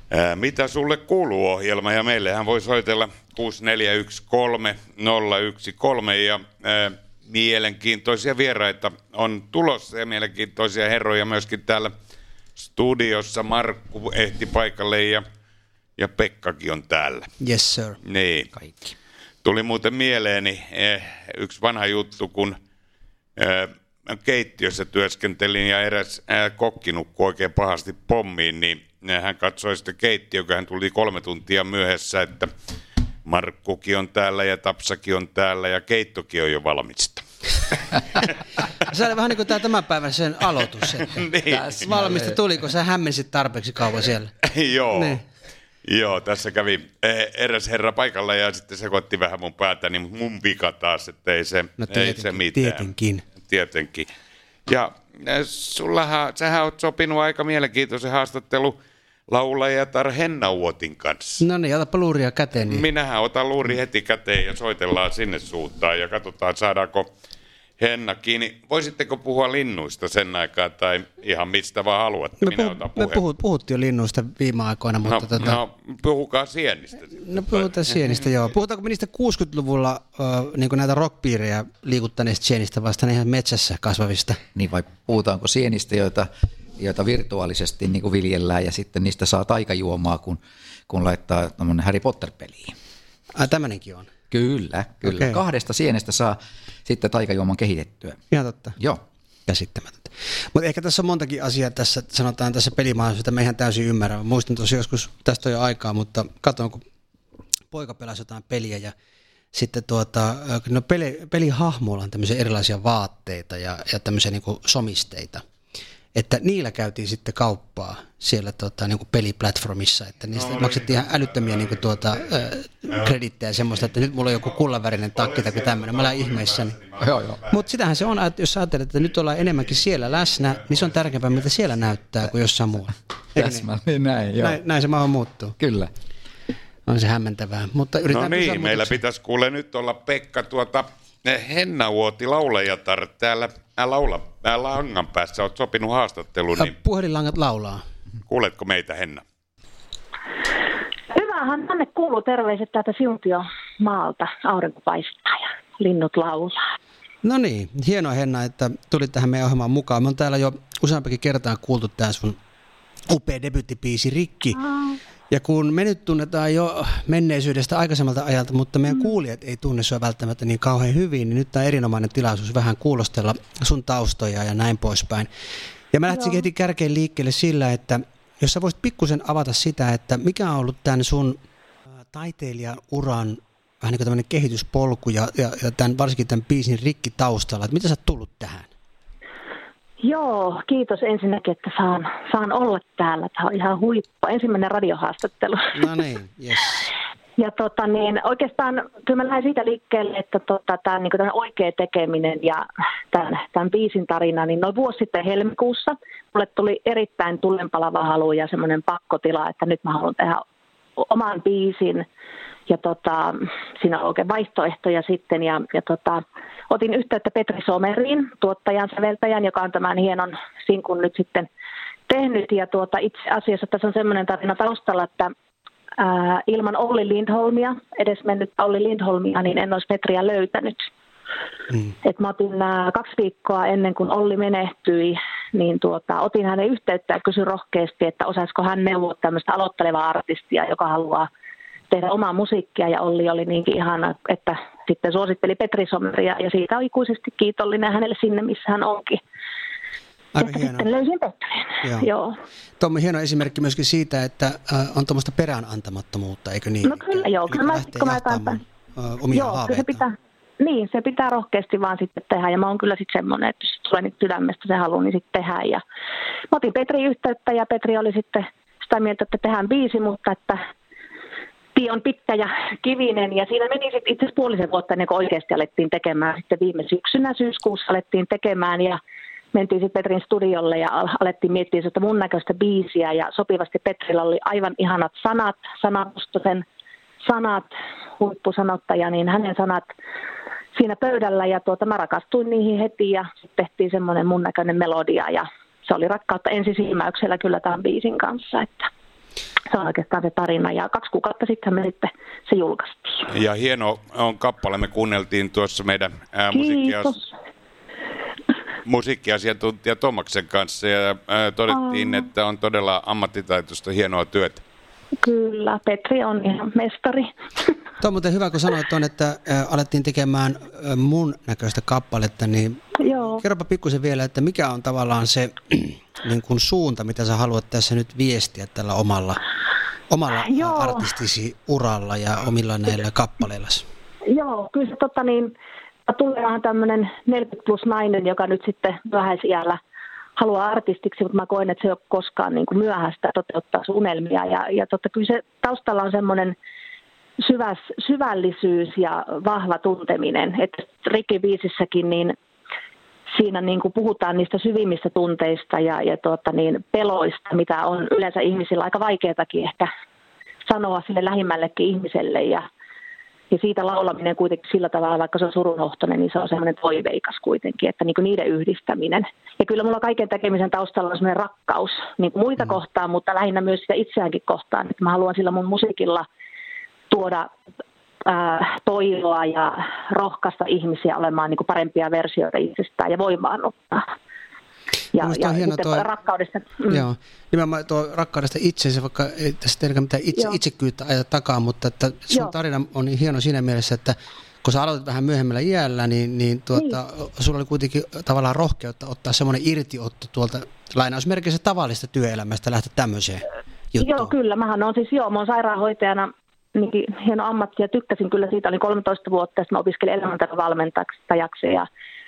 Mitä sulle kuuluu -ohjelma, ja meillehän voi soitella 6413 ja mielenkiintoisia vieraita on tulossa ja mielenkiintoisia herroja myöskin täällä studiossa. Markku ehti paikalle ja Pekkakin on täällä. Yes sir. Niin. Kaikki. Tuli muuten mieleeni yksi vanha juttu, kun keittiössä työskentelin ja eräs kokki nukkui oikein pahasti pommiin, niin hän katsoi sitten keittiö, kun hän tuli 3 tuntia myöhässä, että Markkukin on täällä ja Tapsakin on täällä ja keittokin on jo valmista. Se oli vähän niin kuin tämän päivän sen aloitus, että Niin. valmista tuli, kun sä hämmensit tarpeeksi kauan siellä. Joo. Niin. Joo, tässä kävi eräs herra paikalla ja sitten sekoitti vähän mun päätäni, mutta mun vika taas, että ei se mitään. Tietenkin. Ja sähän oot sopinut aika mielenkiintoisen haastattelu laulajatar Henna Uotin kanssa. No niin, otapa luuria käteen. Niin. Minähän otan luuri heti käteen ja soitellaan sinne suuntaan ja katsotaan saadaanko Henna kiinni. Voisitteko puhua linnuista sen aikaa tai ihan mistä vaan haluatte? Me puhuttiin jo linnuista viime aikoina, mutta... No, puhukaa sienistä. No puhutaan sienistä, joo. Puhutaanko me niistä 60-luvulla niin näitä rockpiirejä liikuttaneista sienistä vastaan ihan metsässä kasvavista? Niin, vai puhutaanko sienistä, joita virtuaalisesti niin kuin viljellään ja sitten niistä saa taikajuomaa, kun laittaa Harry Potter-peliin? Tämmöinenkin on. Kyllä. Okay. 2 sienestä saa sitten taikajuoman kehitettyä. Ihan totta. Joo. Käsittämätöntä. Mutta ehkä tässä on montakin asiaa tässä, sanotaan tässä pelimaailmassa, jota me ihan täysin ymmärrä. Muistan tosiaan joskus, tästä on jo aikaa, mutta katsoin, kun poika pelasi jotain peliä ja sitten pelihahmoilla on tämmöisiä erilaisia vaatteita ja tämmöisiä niin kuin somisteita. Että niillä käytiin sitten kauppaa siellä niin kuin peliplatformissa, että niistä maksettiin ihan älyttömiä niin kuin kredittejä semmoista, että nyt mulla on joku kullanvärinen takki tai tämmöinen, mä olen ihmeissäni. Mutta sitähän se on, että jos ajattelet, että nyt ollaan enemmänkin siellä läsnä, niin se on tärkeämpää, miltä siellä näyttää kuin jossain muualla. Täsmälleen näin, joo. Näin se maailma muuttuu. Kyllä. On se hämmentävää. Mutta no niin, meillä pitäisi kuule nyt olla Pekka Henna Uoti laulajatar täällä langan päässä. Olet sopinut haastattelun. Niin... Puhelinlangat laulaa. Kuuletko meitä, Henna? Hyvähän tänne kuuluu terveiset täältä Siuntiomaalta. Aurinko paistaa ja linnut laulaa. No niin, hienoa Henna, että tulit tähän meidän ohjelmaan mukaan. Me on täällä jo useampikin kertaan kuultu tämä sun upea debyyttibiisi Rikki. Ja kun me nyt tunnetaan jo menneisyydestä aikaisemmalta ajalta, mutta meidän kuulijat ei tunne sua välttämättä niin kauhean hyvin, niin nyt tämä on erinomainen tilaisuus vähän kuulostella sun taustoja ja näin poispäin. Ja mä lähtisin heti kärkeen liikkeelle sillä, että jos sä voisit pikkusen avata sitä, että mikä on ollut tämän sun taiteilijan uran vähän niin kuin tämmöinen kehityspolku ja varsinkin tämän biisin Rikki taustalla, että mitä sä oot tullut tähän? Joo, kiitos ensinnäkin, että saan olla täällä. Tämä on ihan huippu. Ensimmäinen radiohaastattelu. No niin, yes. Ja oikeastaan kyllä mä lähdin siitä liikkeelle, että tämä niin kuin oikea tekeminen ja tämän biisin tarina, niin noin vuosi sitten helmikuussa mulle tuli erittäin tulenpalava halu ja semmoinen pakkotila, että nyt mä haluan tehdä oman biisin. Ja siinä on oikein vaihtoehtoja sitten ja otin yhteyttä Petri Someriin, tuottajan, säveltäjän, joka on tämän hienon sinkun nyt sitten tehnyt. Ja itse asiassa tässä on semmoinen tarina taustalla, että ilman Olli Lindholmia, edesmennyt Olli Lindholmia, niin en olisi Petriä löytänyt. Et mä otin 2 viikkoa ennen kuin Olli menehtyi, niin otin hänen yhteyttä ja kysyin rohkeasti, että osaisiko hän neuvoa tämmöistä aloittelevaa artistia, joka haluaa tehdä omaa musiikkia, ja Olli oli niinkin ihana, että sitten suositteli Petri Someria, ja siitä on ikuisesti kiitollinen hänelle sinne, missä hän onkin. Aika hienoa. Sitten löysin Petrin. Joo. Tuo on hieno esimerkki myöskin siitä, että on tuommoista peräänantamattomuutta, eikö niin? No kyllä, joo. Kyllä omia haaveitaan. Se pitää rohkeasti vaan sitten tehdä, ja mä oon kyllä sitten semmoinen, että jos tulee nyt sydämestä se halu, niin sitten tehdään. Ja mä otin Petri yhteyttä, ja Petri oli sitten sitä mieltä, että tehdään biisi, mutta että tie on pitkä ja kivinen, ja siinä meni sitten itse asiassa 5 vuotta ennen kuin oikeasti alettiin tekemään. Sitten viime syksynä, syyskuussa alettiin tekemään, ja mentiin sitten Petrin studiolle ja alettiin miettiä sitä mun näköistä biisiä, ja sopivasti Petrillä oli aivan ihanat sanat, Mustosen sanat, huippusanottaja, niin hänen sanat siinä pöydällä, ja mä rakastuin niihin heti, ja sitten tehtiin semmoinen mun näköinen melodia, ja se oli rakkautta ensisilmäyksellä kyllä tämän biisin kanssa, että Se on oikeastaan se tarina, ja 2 kuukautta sitten me sitten se julkaistiin. Ja hieno on kappale, me kuunneltiin tuossa meidän musiikkiasiantuntija Tomaksen kanssa, ja todettiin, että on todella ammattitaitoista hienoa työtä. Kyllä, Petri on ihan mestari. Tuo on muuten hyvä, kun sanoit tuon, että alettiin tekemään mun näköistä kappaletta, niin joo. Kerropa pikkusen vielä, että mikä on tavallaan se niin kuin suunta, mitä sä haluat tässä nyt viestiä tällä omalla artistisi uralla ja omilla näillä kappaleillasi? Joo, kyllä se tulee vähän tämmöinen 40 plus nainen, joka nyt sitten vähäisiällä haluaa artistiksi, mutta mä koen, että se ei ole koskaan niin kuin myöhäistä toteuttaa sun unelmia. Ja kyllä se taustalla on semmoinen syvällisyys ja vahva tunteminen. Että Rikki-biisissäkin niin siinä niin kuin puhutaan niistä syvimmistä tunteista ja peloista, mitä on yleensä ihmisillä aika vaikeatakin ehkä sanoa sille lähimmällekin ihmiselle. Ja siitä laulaminen kuitenkin sillä tavalla, vaikka se on surunhohtoinen, niin se on semmoinen toiveikas kuitenkin, että niin kuin niiden yhdistäminen. Ja kyllä mulla kaiken tekemisen taustalla on semmoinen rakkaus niin kuin muita kohtaan, mutta lähinnä myös sitä itseäänkin kohtaan. Että mä haluan sillä mun musiikilla tuoda toivoa ja rohkaista ihmisiä olemaan niin kuin parempia versioita itsestään ja voimaannuttaa. Ja sitten rakkaudesta. Joo, nimenomaan tuo rakkaudesta itseensä, vaikka ei tässä teillä mitään itsekyyttä ajata takaa, mutta että sun tarina on niin hieno siinä mielessä, että kun sä aloitit vähän myöhemmällä iällä, niin sulla oli kuitenkin tavallaan rohkeutta ottaa semmoinen irtiotto tuolta lainausmerkissä tavallista työelämästä lähteä tämmöiseen juttuun. Joo, kyllä. Mä oon sairaanhoitajana niin hieno ammatti ja tykkäsin kyllä siitä. Olin 13 vuotta ja sitten mä opiskelin elämäntapavalmentajaksi ja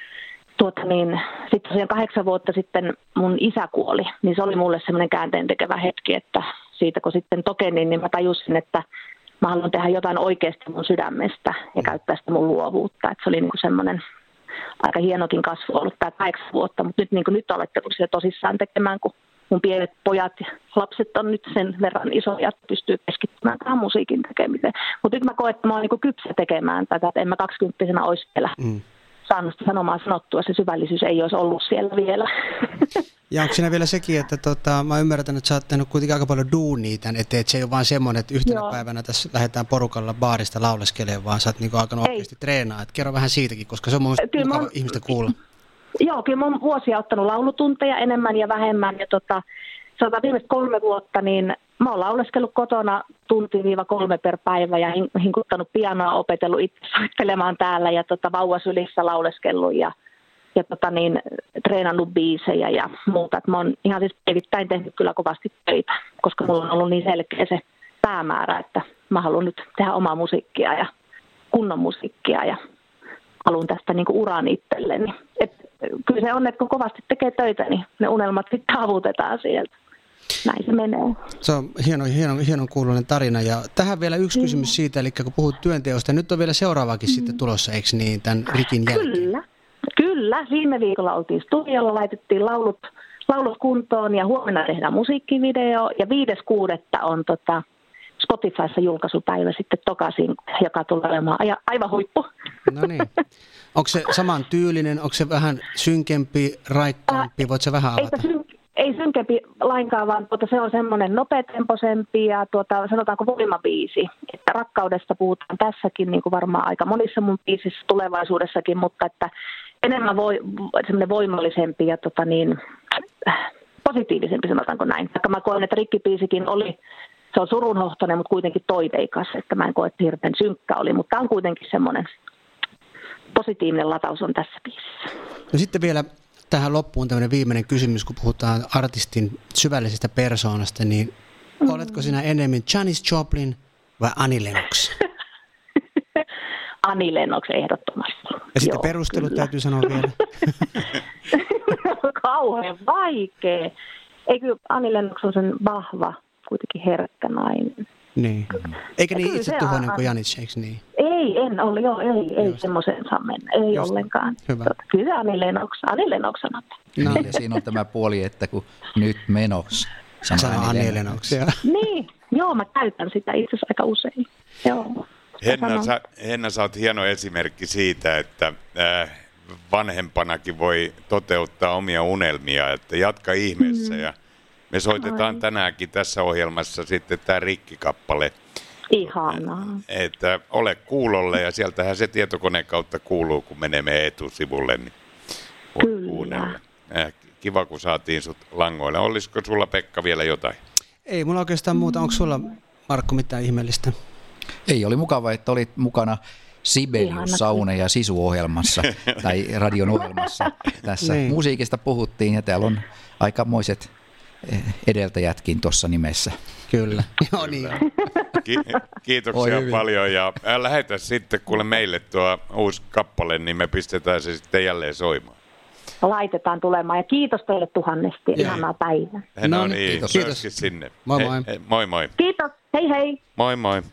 sitten tosiaan 8 vuotta sitten mun isä kuoli, niin se oli mulle semmoinen käänteentekevä hetki, että siitä kun sitten tokenin, niin mä tajusin, että mä haluan tehdä jotain oikeasti mun sydämestä ja käyttää sitä mun luovuutta. Että se oli niin semmoinen aika hienokin kasvu ollut tämä 8 vuotta, mutta nyt olette siellä tosissaan tekemään, kun mun pienet pojat ja lapset on nyt sen verran isoja, että pystyy keskittymään tähän musiikin tekemiseen. Mutta nyt mä koen, että mä oon niin kypsä tekemään tätä, että en mä 20-vuotiaana olisi vielä saanut sanomaan sanottua, se syvällisyys ei olisi ollut siellä vielä. Ja onko siinä vielä sekin, että mä ymmärrän, että sä oot tehnyt kuitenkin aika paljon duunia tämän eteen, että se ei ole vaan semmoinen, että yhtenä päivänä tässä lähdetään porukalla baarista lauleskelemaan, vaan sä oot niinku alkanut oikeasti treenaa. Et kerro vähän siitäkin, koska se on mun mukava ihmistä kuulla. Joo, kyllä mä oon vuosia ottanut laulutunteja enemmän ja vähemmän, ja sanotaan viimeiset 3 vuotta, niin mä oon lauleskellut kotona 1-3 per päivä ja hinkuttanut pianoa, opetellut itse soittelemaan täällä ja vauvasylissä lauleskellut ja treenannut biisejä ja muuta. Et mä oon ihan siis päivittäin tehnyt kyllä kovasti töitä, koska mulla on ollut niin selkeä se päämäärä, että mä haluan nyt tehdä omaa musiikkia ja kunnon musiikkia ja haluan tästä niinku uran itselleni. Kyllä se on, että kun kovasti tekee töitä, niin ne unelmat sitten saavutetaan sieltä. Näin se menee. Se on hienon kuuluinen tarina. Ja tähän vielä yksi kysymys siitä, eli kun puhut työnteosta, nyt on vielä seuraavakin sitten tulossa, eikö niin, tämän Rikin jälkeen? Kyllä. Viime viikolla oltiin studiolla, laitettiin laulut kuntoon ja huomenna tehdään musiikkivideo. Ja 5.6. on Spotifyssa julkaisupäivä sitten tokasin, joka tulee olemaan aivan huippu. No niin. Onko se saman tyylinen, onko se vähän synkempi, raikkaampi, voit se vähän avata? Ei synkempi lainkaan, vaan se on semmoinen nopeatempoisempi ja sanotaanko voimabiisi. Että rakkaudesta puhutaan tässäkin, niin kuin varmaan aika monissa mun biisissä tulevaisuudessakin, mutta että enemmän semmoinen voimallisempi ja positiivisempi, sanotaanko näin. Vaikka mä koen, että Rikki-biisikin se on surunhohtoinen, mutta kuitenkin toiveikas, että mä en koe, että hirveän synkkä oli, mutta on kuitenkin semmoinen positiivinen lataus on tässä biisissä. No sitten vielä tähän loppuun tämmöinen viimeinen kysymys, kun puhutaan artistin syvällisestä persoonasta, niin oletko sinä enemmän Janis Joplin vai Annie Lennox? Annie Lennox ehdottomasti. Ja sitten perustelut kyllä. Täytyy sanoa vielä. Kauhean vaikea. Eikö Annie Lennox on sen vahva, kuitenkin herkkä nainen. Niin. Eikä niin itse tuhoinen kuin Janis, eikö niin? En ole, ei semmoiseen saa mennä, ei just ollenkaan. Hyvä. Kyllä Annie Lennox sanotaan. No. Ja siinä on tämä puoli, että kun nyt menoksi sanoo Annie Lennox. Niin, joo, mä käytän sitä itse asiassa aika usein. Joo. Henna, sä oot hieno esimerkki siitä, että vanhempanakin voi toteuttaa omia unelmia, että jatka ihmeessä ja Me soitetaan tänäänkin tässä ohjelmassa sitten tämä Rikki-kappale. Ihanaa. Että ole kuulolle ja sieltähän se tietokoneen kautta kuuluu, kun menemme etusivulle. Niin Kyllä. Kiva, kun saatiin sut langoille. Olisiko sulla, Pekka, vielä jotain? Ei mulla oikeastaan muuta. Onko sulla, Markku, mitään ihmeellistä? Ei, oli mukava, että olit mukana Sibelius Saune ja Sisu-ohjelmassa tai radion ohjelmassa. Tässä niin. Musiikista puhuttiin ja täällä on aikamoiset edeltäjätkin tuossa nimessä. Kyllä. Joo, niin. Kiitoksia paljon ja lähetä sitten kuule meille tuo uusi kappale, niin me pistetään se sitten jälleen soimaan. Laitetaan tulemaan ja kiitos teille tuhannesti. Ihanaa päivää. No niin, kiitos. Sinne. Moi moi. Moi moi. Kiitos, hei hei. Moi moi.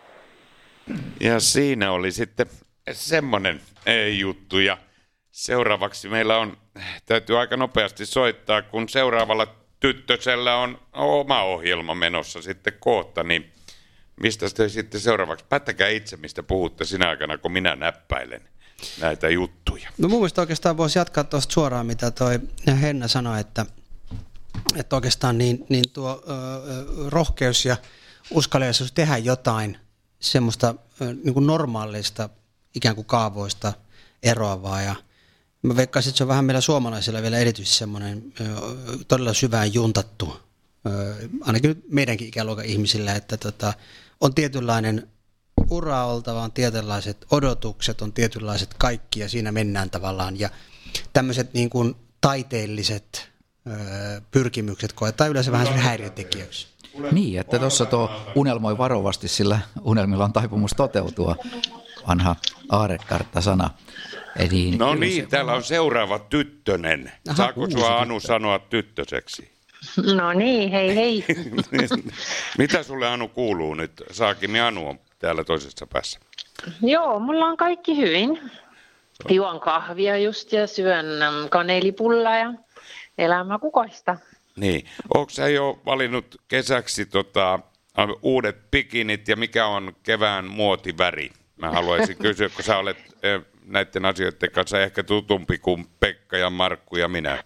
Ja siinä oli sitten semmoinen juttu ja seuraavaksi meillä on, täytyy aika nopeasti soittaa, kun seuraavalla tyttösellä on oma ohjelma menossa sitten kohta, niin mistä te sitten seuraavaksi? Päättäkää itse, mistä puhutte sinä aikana, kun minä näppäilen näitä juttuja. No mun mielestä oikeastaan voisi jatkaa tuosta suoraan, mitä toi Henna sanoi, että oikeastaan niin tuo rohkeus ja uskallisuus tehdä jotain semmoista niin kuin normaalista ikään kuin kaavoista eroavaa ja mä veikkaisin, että se on vähän meillä suomalaisilla vielä erityisesti semmoinen todella syvään juntattu, ainakin meidänkin ikäluokan ihmisillä, että on tietynlainen ura oltava, on tietynlaiset odotukset, on tietynlaiset kaikki ja siinä mennään tavallaan ja tämmöiset niin kuin taiteelliset pyrkimykset koetaan yleensä vähän semmoinen häiriötekijöksi. Niin, että tuossa tuo unelmoi varovasti, sillä unelmilla on taipumus toteutua, vanha aarekartta-sana. Eli, no niin, täällä on seuraava tyttönen. Saako sua Anu sanoa tyttöseksi? No niin, hei hei. Mitä sulle Anu kuuluu nyt? Saakimi Anu on täällä toisessa päässä. Joo, mulla on kaikki hyvin. Juon kahvia just ja syön kanelipullaa ja elämä kukoista. Niin. Ootko sä jo valinnut kesäksi uudet bikinit ja mikä on kevään muotiväri? Mä haluaisin kysyä, kun sä olet näiden asioiden kanssa ehkä tutumpi kuin Pekka ja Markku ja minä.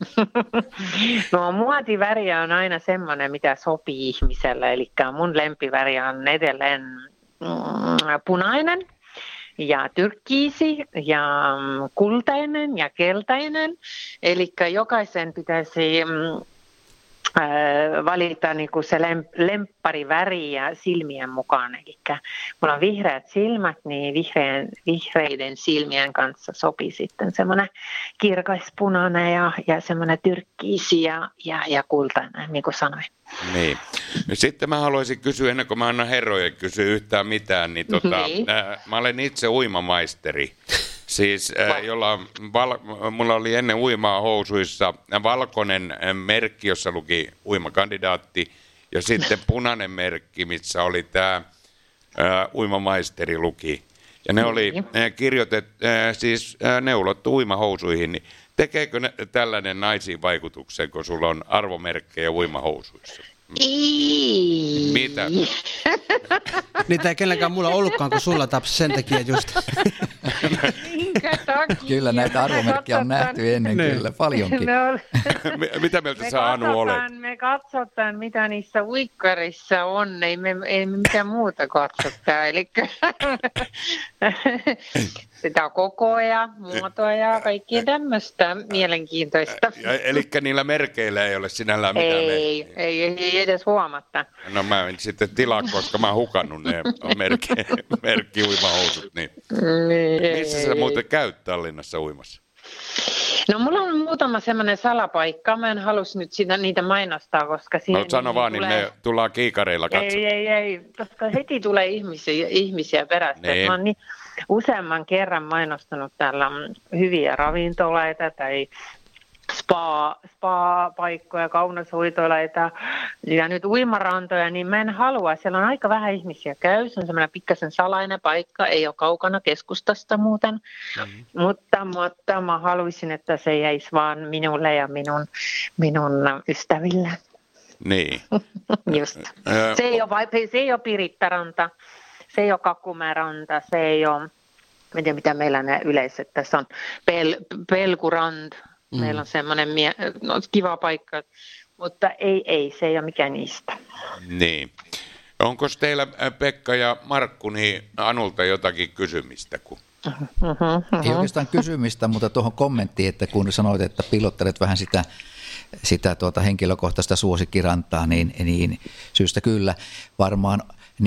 No muotiväri on aina semmoinen, mitä sopii ihmiselle. Eli mun lempiväri on edelleen punainen ja tyrkkiisi ja kultainen ja keltainen. Eli jokaisen pitäisi valita niinku se lemppariväri ja silmien mukaan. Eli mulla on vihreät silmät, niin vihreiden silmien kanssa sopii sitten semmoinen kirkaispunainen ja semmoinen tyrkkiisi ja kultainen, niin kuin sanoin. Niin. Sitten mä haluaisin kysyä, ennen kuin mä annan herrojen kysyä yhtään mitään, niin niin. Mä olen itse uimamaisteri. Siis mulla oli ennen uimaa housuissa valkoinen merkki, jossa luki uimakandidaatti, ja sitten punainen merkki, missä oli tämä uimamaisteri luki. Ja ne oli kirjoitettu, siis neulottu uimahousuihin. Niin tekeekö tällainen naisiin vaikutuksen, kun sulla on arvomerkkejä uimahousuissa? Mitä? Niitä ei kenelläkään mulla ollutkaan, kun sulla taps sen takia just. Kyllä näitä arvomerkkejä on nähty ennen kyllä paljonkin. Mitä mieltä sä Anu olet? Me katsotaan, mitä niissä uikkarissa on. Ei me mitään muuta katsota. Eli sitä kokoa ja muotoa ja kaikkia tämmöistä mielenkiintoista. Eli niillä merkeillä ei ole sinällään mitään ei edes huomatta. No mä en sitten tilaa, koska mä oon hukannut ne merkki-uimahousut. Niin. Missä sä muuten käyt Tallinnassa uimassa? No mulla on muutama semmoinen salapaikka. Mä en halus nyt niitä mainostaa, koska siihen... No sano vaan, niin me tullaan kiikareilla katsomaan. Ei, koska heti tulee ihmisiä perästä. Niin. Mä oon niin useamman kerran mainostanut täällä hyviä ravintolaita tai spa-paikkoja, kauneushoitoileita ja nyt uimarantoja, niin mä en halua. Siellä on aika vähän ihmisiä käy. Se on semmoinen pikkasen salainen paikka, ei ole kaukana keskustasta muuten. Mutta mä haluaisin, että se jäisi vaan minulle ja minun ystäville. Niin. Just. Se ei ole Pirittäranta, se ei ole Kakumäranta, se ei ole, en tiedä mitä meillä ne yleiset, tässä on Pelkurand. Meillä on semmoinen kiva paikka mutta ei, se ei ole mikään niistä. Niin. Onko teillä, Pekka ja Markku, niin Anulta jotakin kysymistä? Ei oikeastaan kysymistä, mutta tuohon kommenttiin, että kun sanoit, että pilottelet vähän sitä henkilökohtaista suosikkirantaa, niin syystä kyllä varmaan,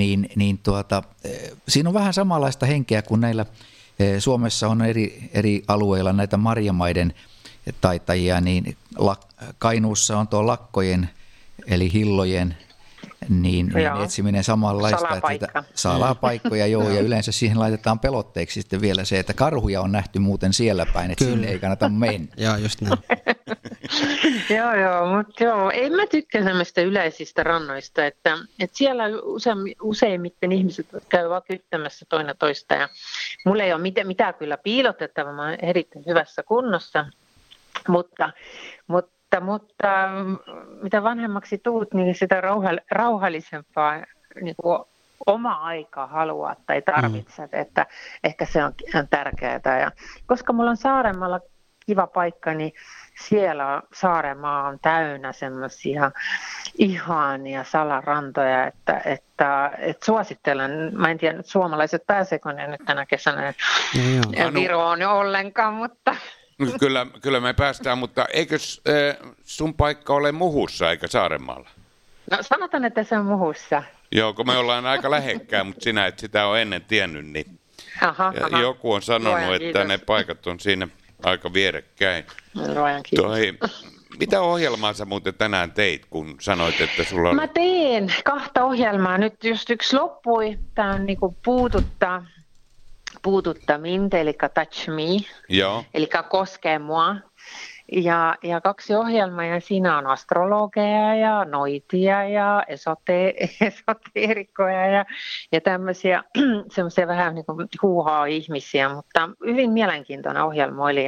siinä on vähän samanlaista henkeä kuin näillä Suomessa on eri alueilla näitä marjamaiden taitajia, niin Kainuussa on tuo lakkojen eli hillojen niin etsiminen samanlaista. Salapaikkoja, joo, ja yleensä siihen laitetaan pelotteeksi sitten vielä se, että karhuja on nähty muuten siellä päin, että sinne ei kannata mennä. Joo, just näin. mutta en mä tykkää semmoista yleisistä rannoista, että siellä useimmiten ihmiset käy vaan kyttämässä toinen toista, ja mulla ei ole mitään kyllä piilotettavaa, mä oon erittäin hyvässä kunnossa, mutta mitä vanhemmaksi tuut, niin sitä rauhallisempaa niin kuin omaa aikaa haluaa tai tarvitset, että ehkä se on tärkeää. Ja koska mulla on Saaremaalla kiva paikka, niin siellä Saaremaa on täynnä semmoisia ihania salarantoja, että suosittelen, mä en tiedä, että suomalaiset pääseekö ne nyt tänä kesänä Viroon ollenkaan, mutta... Kyllä me päästään, mutta eikö sun paikka ole Muhussa eikä Saaremaalla? No sanotaan, että se on Muhussa. Joo, kun me ollaan aika lähekkään, mutta sinä et sitä ole ennen tiennyt, niin joku on sanonut, että ne paikat on siinä aika vierekkäin. Mitä ohjelmaa sä muuten tänään teit, kun sanoit, että sulla on... Mä teen 2 ohjelmaa. Nyt just yksi loppui. Tää on niinku puututta minte, eli touch me, eli koskee mua. Ja 2 ohjelmaa, ja siinä on astrologeja ja noitia ja esoteerikkoja ja tämmöisiä semmoisia vähän niin kuin huuhaa ihmisiä, mutta hyvin mielenkiintoinen ohjelma oli,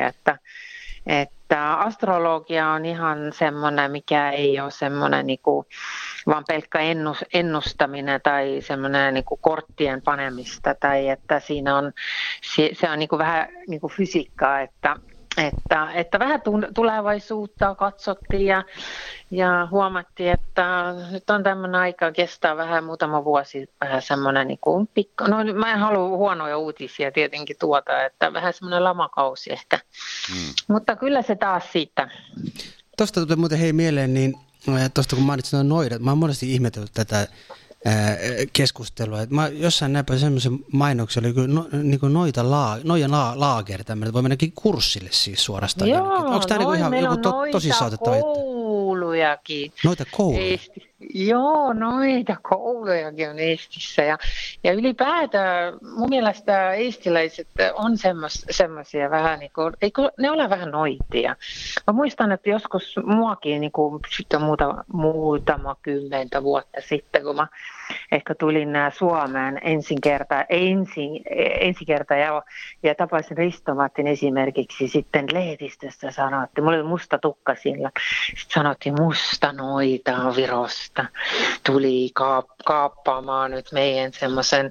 että astrologia on ihan semmoinen, mikä ei ole semmoinen niin kuin vaan pelkkä ennustaminen tai semmoinen niin kuin korttien panemista, tai että siinä on, se on niin kuin vähän niin kuin fysiikkaa, että vähän tulevaisuutta katsottiin ja huomattiin, että nyt on tämmöinen aika, kestää vähän muutama vuosi, vähän semmoinen niin kuin mä en halua huonoja uutisia tietenkin että vähän semmoinen lamakausi ehkä, mutta kyllä se taas siitä. Tuosta tuli muuten mieleen, niin tuosta kun mainitsin noin noidat, mä oon monesti ihmetellyt tätä keskustelua. Mä jossain näinpä semmoisen mainoksen, oli niin kuin Noijan Laager, tämmöinen, voi mennäkin kurssille siis suorastaan. Joo, onko tämä ihan joku tosissaan otettava? Koulujakin. Noita kouluja? Joo, noita koulujakin on Eestissä. Ja ylipäätään mun mielestä eestiläiset on semmoisia vähän niin kuin, eikö ne ole vähän noitia? Mä muistan, että joskus muakin niin kuin sitten muutama 10 vuotta sitten, kun mä ehkä tulin Suomeen ensi kertaa ja tapasin Risto Mattin esimerkiksi sitten lehdistössä sanottiin, mulla oli musta tukka siellä, sitten sanottiin musta noita Virosta, tuli kaappaamaan nyt meidän semmoisen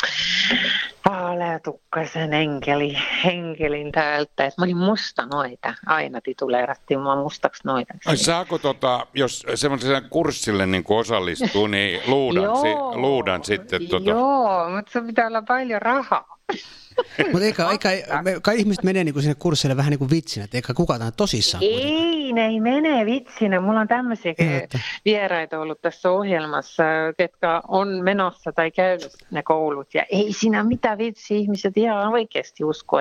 vaaleatukkaisen enkelin täältä, että mä olin musta noita, aina tituleerattiin mua mustaksi noitaksi. Saako jos semmoiselle kurssille niin osallistuu, niin luudan sitten? Joo, mutta se pitää olla paljon rahaa. Mutta kai ihmiset menee niinku sinne kurssille vähän niin kuin vitsinä, että eikä kukaan tosissaan. Ne ei mene vitsinä. Mulla on tämmöisiä vieraita ollut tässä ohjelmassa, ketkä on menossa tai käynyt ne koulut. Ja ei siinä mitään vitsiä, ihmiset ihan oikeasti usko,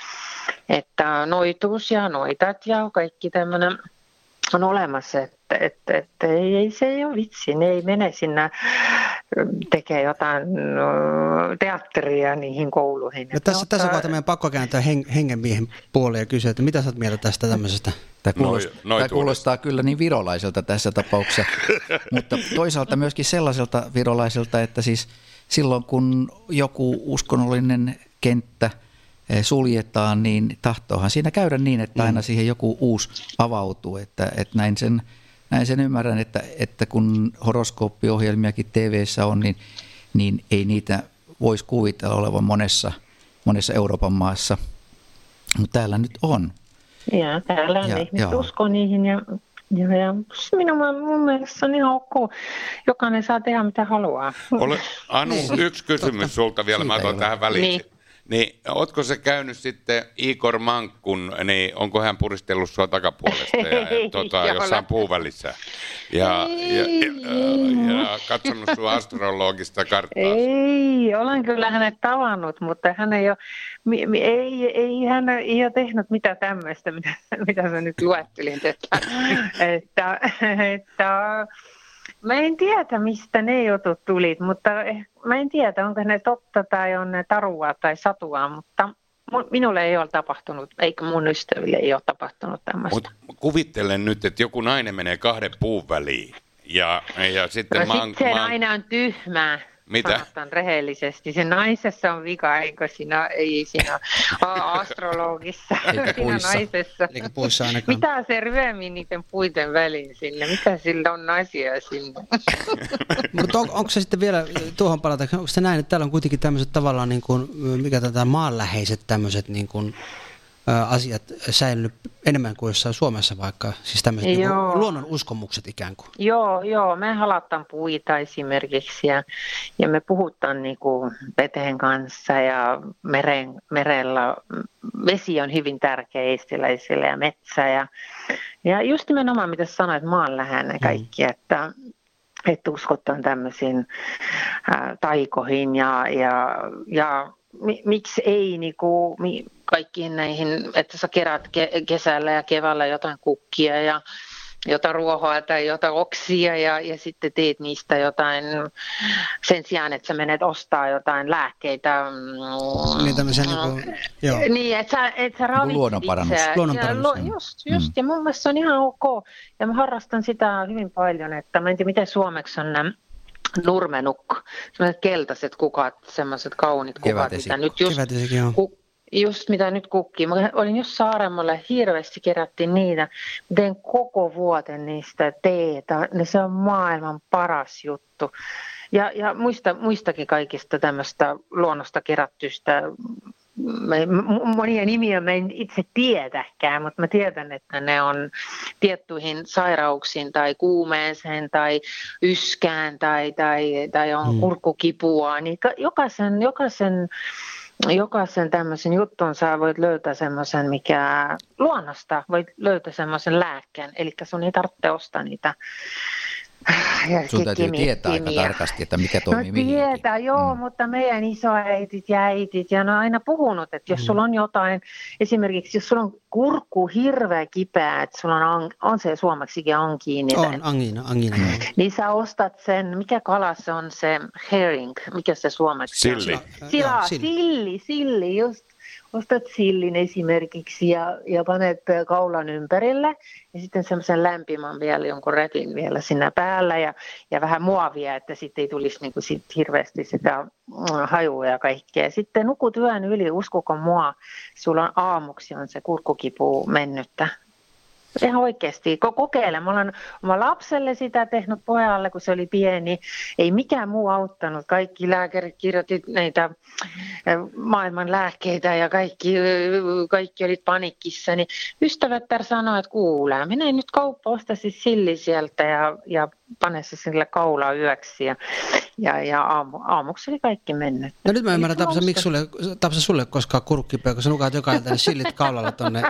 että noituus ja noitat ja kaikki tämmöinen on olemassa, että se ei ole vitsi, ne ei mene sinne tekee jotain teatteria niihin kouluihin. No tässä kohtaa meidän pakko kääntää hengenmiehen puoleen ja kysyä, että mitä sä oot mieltä tästä tämmöisestä? Tämä kuulostaa kyllä niin virolaiselta tässä tapauksessa, mutta toisaalta myöskin sellaiselta virolaiselta, että siis silloin kun joku uskonnollinen kenttä suljetaan, niin tahtoohan siinä käydä niin, että aina siihen joku uusi avautuu, että näin sen ymmärrän, että kun horoskooppiohjelmiakin TV:ssä on, niin ei niitä voisi kuvitella olevan monessa Euroopan maassa, mutta täällä nyt on. Ja täällä ihmiset uskoo niihin ja Ja mun mielestä se on ihan ok. Jokainen saa tehdä mitä haluaa. Anu, yksi kysymys sulta vielä, mä otan tähän väliin. Niin, ootko se käynyt sitten Igor Mankkun, niin onko hän puristellut sua takapuolesta ja jossain puuvälissä ja katsonut sua astrologista karttaa? Ei, olen kyllä hänet tavannut, mutta hän ei ole tehnyt mitään tämmöistä, mitä sä nyt luettelin. Että mä en tiedä, mistä ne jutut tulit, mutta mä en tiedä, onko ne totta tai on ne tarua tai satua, mutta minulle ei ole tapahtunut, eikä mun ystäville ei ole tapahtunut tämmöistä. Mutta kuvittelen nyt, että joku nainen menee 2 puun väliin ja sitten se nainen on tyhmää. Mitä? Sanotaan rehellisesti. Se naisessa on vika, eikö ei siinä astrologissa. Eikä puissa. Naisessa. Eikä puissa ainakaan. Mitä se ryömii niiden puiden väliin sinne? Mitä sillä on naisia sinne? Mutta onko se sitten vielä, tuohon palata, onko se näin, että täällä on kuitenkin tämmöiset tavallaan, niin kuin, mikä tätä maanläheiset tämmöiset niin kuin, asiat säilynyt enemmän kuin jossain Suomessa vaikka, siis tämmöiset niin luonnon uskomukset ikään kuin. Joo, me halataan puita esimerkiksi ja me puhutaan niin kuin veteen kanssa ja merellä. Vesi on hyvin tärkeä eestiläisille ja metsä ja just nimenomaan mitä sanoit, maanläheinen kaikki, että uskotaan tämmöisiin taikoihin ja miksi ei niinku, kaikkiin näihin, että sä kerät kesällä ja keväällä jotain kukkia ja jotain ruohoa tai jotain oksia ja sitten teet niistä jotain sen sijaan, että sä menet ostaa jotain lääkkeitä. Niin tämmöisiä joo. Niin, että sä ravitset Luonnonparannus. Just. Ja mun mielestä se on ihan ok. Ja mä harrastan sitä hyvin paljon, että mä en tiedä, miten suomeksi on nämä nurmenukko, sellaiset keltaiset kukat, semmoiset kaunit kukat, mitä nyt just mitä nyt kukkii. Mä olin just Saaremolla ja hirveästi kerättiin niitä. Mä tein koko vuoden niistä teetä. Se on maailman paras juttu. Ja muistakin kaikista tämmöistä luonnosta kerättystä. Monia nimiä mä en itse tiedäkään, mutta mä tiedän, että ne on tiettyihin sairauksiin tai kuumeeseen tai yskään tai on kurkkukipua. Niin jokaisen tämmöisen jutun sä voit löytää semmoisen, mikä luonnosta voit löytää semmoisen lääkkeen, eli sun ei tarvitse ostaa niitä. Sun täytyy tietää aika tarkasti, että mikä toimii mihinkin. Tietää, mutta meidän isoäitit ja äitit, ja ne on aina puhunut, että jos sulla on jotain, esimerkiksi jos sulla on kurkku hirveä kipeä, että sulla on se suomeksikin angiini. On, angiina. Niin sä ostat sen, mikä kala se on se herring, mikä se suomeksi on? Silli, just. Ostat sillin esimerkiksi ja panet kaulan ympärille ja sitten semmoisen lämpimän vielä jonkun rätin vielä siinä päällä ja vähän muovia, että sitten ei tulisi niin kuin hirveästi sitä hajua ja kaikkea. Ja sitten nukut yön yli, uskoko mua, sulla on aamuksi on se kurkkukipu mennyttä. Ihan oikeasti. Kokeile. Mä olen oma lapselle sitä tehnyt pojalle, kun se oli pieni. Ei mikään muu auttanut. Kaikki lääkärit kirjoitti näitä maailman lääkkeitä ja kaikki olit paniikissa. Niin ystävättär sanoi, että kuule, mene nyt kauppa, osta siis silli sieltä ja pane se sille kaulaa yöksi. Ja aamuksi oli kaikki mennyt. No nyt mä ymmärrän, Tapsa sulle koskaan kurkkipeä, kun sä nukaat joka ilta ne sillit kaulalla tonne.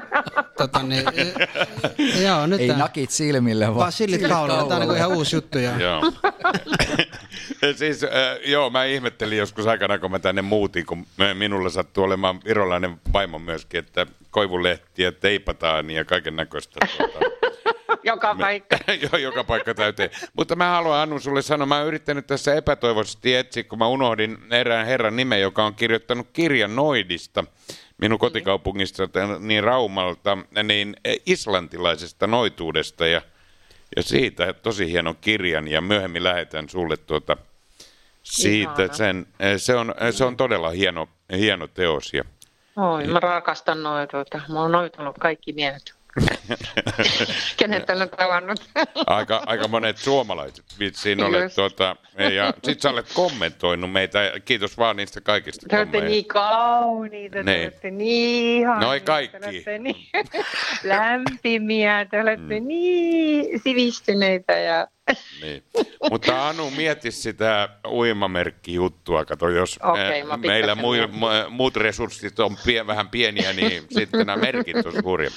Joo, nyt ei nakit silmille, vaan sillit kaulalla. Tämä on niin ihan uusi juttu. Joo. Siis, mä ihmettelin joskus aikana, kun mä tänne muutin, kun minulla sattuu olemaan virolainen vaimo myöskin, että koivulehtiä teipataan ja kaiken näköistä. Joka paikka. Joo, joka paikka täyteen. Mutta mä haluan, Anu, sulle sanoa, mä oon yrittänyt tässä epätoivoisesti etsiä, kun mä unohdin erään herran nimen, joka on kirjoittanut kirjan noidista, minun kotikaupungista, niin Raumalta, niin islantilaisesta noituudesta ja siitä tosi hieno kirjan ja myöhemmin lähetän sulle siitä sen. Se on todella hieno teos. Oi, mä rakastan noituutta. Mä oon noitunut kaikki miehet. Kenet olen tavannut. Aika monet suomalaiset vitsiin olet ja sit sä olet kommentoinut meitä. Kiitos vaan niistä kaikista kommentoista. Te olette niin kauniita, te olette niin ihania. Noi kaikki. Te olette niin lämpimiä, te olette niin sivistyneitä ja... Niin. Mutta Anu, mieti sitä uimamerkkijuttua. Kato, jos meillä muut resurssit on vähän pieniä, niin sitten nämä merkit on suuria.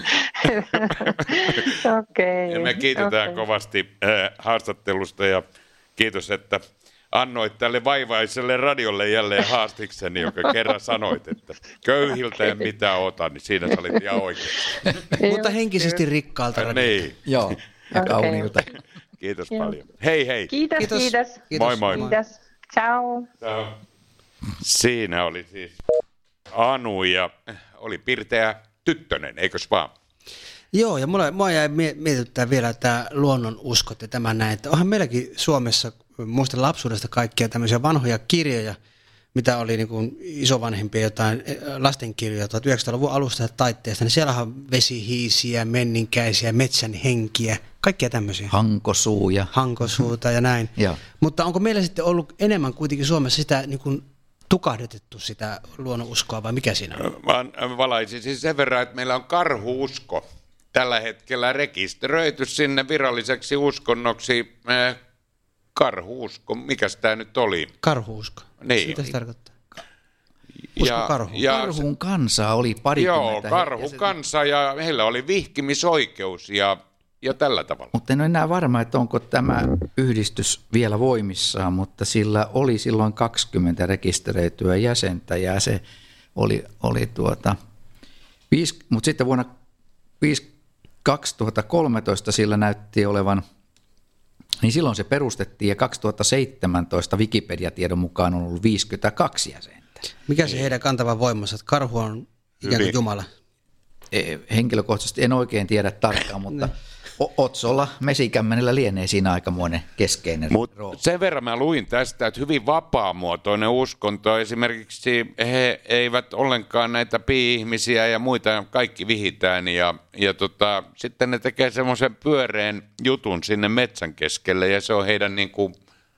Ja me kiitetään kovasti haastattelusta ja kiitos, että annoit tälle vaivaiselle radiolle jälleen haastikseni, joka kerran sanoit, että köyhiltä en mitään ota, niin siinä sä olit ihan oikein. Mutta henkisesti rikkaalta radiolta. Niin. Joo, ja kauniilta. Kiitos paljon. Hei. Kiitos. Moi moi. Kiitos. Ciao. Siinä oli siis Anu ja oli pirteä tyttönen, eikös vaan? Joo, ja mua jäi mietityttää vielä tämä luonnonuskot ja tämä näin, että onhan meilläkin Suomessa, muistan lapsuudesta kaikkia tämmöisiä vanhoja kirjoja, mitä oli niin kuin isovanhempia jotain lastenkirjoja 1900-luvun alusta ja taitteesta, niin siellä on vesihiisiä, menninkäisiä, metsän henkiä, kaikkia tämmöisiä. Hankosuuta ja näin. Ja. Mutta onko meillä sitten ollut enemmän kuitenkin Suomessa sitä niin kuin tukahdutettu sitä luonnonuskoa vai mikä siinä on? Valaisin siis sen verran, että meillä on karhuusko tällä hetkellä rekisteröity sinne viralliseksi uskonnoksi. Karhuusko, mikäs tämä nyt oli? Karhuusko. Niin. Mitä se tarkoittaa? Karhun kansa oli parikymmentä. Joo, karhukansa ja heillä oli vihkimisoikeus ja tällä tavalla. Mutta en ole enää varma, että onko tämä yhdistys vielä voimissaan, mutta sillä oli silloin 20 rekisteröityä jäsentä ja se oli mutta sitten vuonna 2013 sillä näytti olevan, niin silloin se perustettiin ja 2017 Wikipedia-tiedon mukaan on ollut 52 jäsentä. Mikä se heidän kantava voimansa, että karhu on ikään kuin Jumala? Henkilökohtaisesti en oikein tiedä tarkkaan, mutta Otsolla Mesikämmenellä lienee siinä aikamoinen keskeinen rooli. Sen verran mä luin tästä, että hyvin vapaamuotoinen uskonto, esimerkiksi he eivät ollenkaan näitä pi-ihmisiä ja muita, kaikki vihitään ja sitten ne tekee semmoisen pyöreän jutun sinne metsän keskelle ja se on heidän niin kuin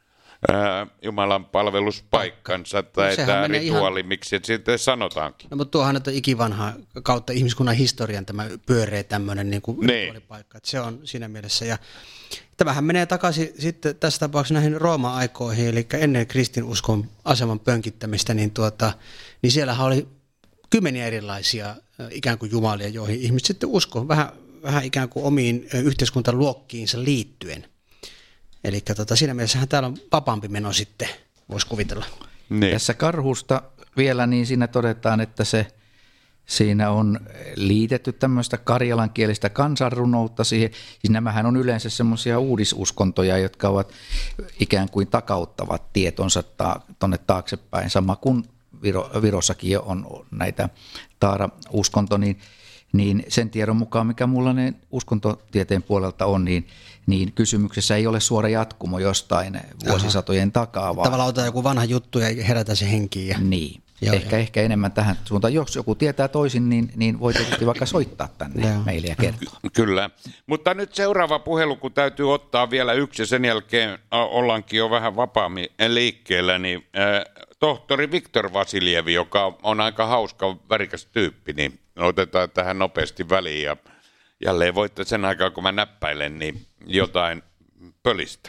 Jumalan palveluspaikkansa tai tämä rituaali, ihan... miksi sitten sanotaankin. No, mutta tuohan on ikivanha kautta ihmiskunnan historian tämä pyöreä tämmöinen niin kuin rituaalipaikka. Että se on siinä mielessä. Ja tämähän menee takaisin sitten tässä tapauksessa näihin Rooma-aikoihin, eli ennen kristinuskon aseman pönkittämistä, niin siellähän oli kymmeniä erilaisia ikään kuin jumalia, joihin ihmiset sitten uskoo vähän ikään kuin omiin yhteiskuntaluokkiinsa liittyen. Eli siinä mielessähän täällä on vapaampi meno sitten, voisi kuvitella. Niin. Tässä karhusta vielä, niin siinä todetaan, että siinä on liitetty tämmöistä karjalankielistä kansanrunoutta siihen. Siis nämähän on yleensä semmoisia uudisuskontoja, jotka ovat ikään kuin takauttavat tietonsa tuonne taaksepäin. Sama kuin Virossakin on näitä Taara-uskonto, niin sen tiedon mukaan, mikä mulla ne uskontotieteen puolelta on, niin kysymyksessä ei ole suora jatkumo jostain vuosisatojen takaa. Vaan... Tavallaan ottaa joku vanha juttu ja herätä se henkiin. Ja... Niin, ehkä enemmän tähän suuntaan. Jos joku tietää toisin, niin voi tietysti vaikka soittaa tänne meille ja kertoa. Kyllä, mutta nyt seuraava puhelu, kun täytyy ottaa vielä yksi ja sen jälkeen ollaankin jo vähän vapaammin liikkeellä, niin tohtori Viktor Vasiljevi, joka on aika hauska, värikäs tyyppi, niin otetaan tähän nopeasti väliin ja jälleen voitte sen aikaa, kun mä näppäilen, niin jotain pölistä.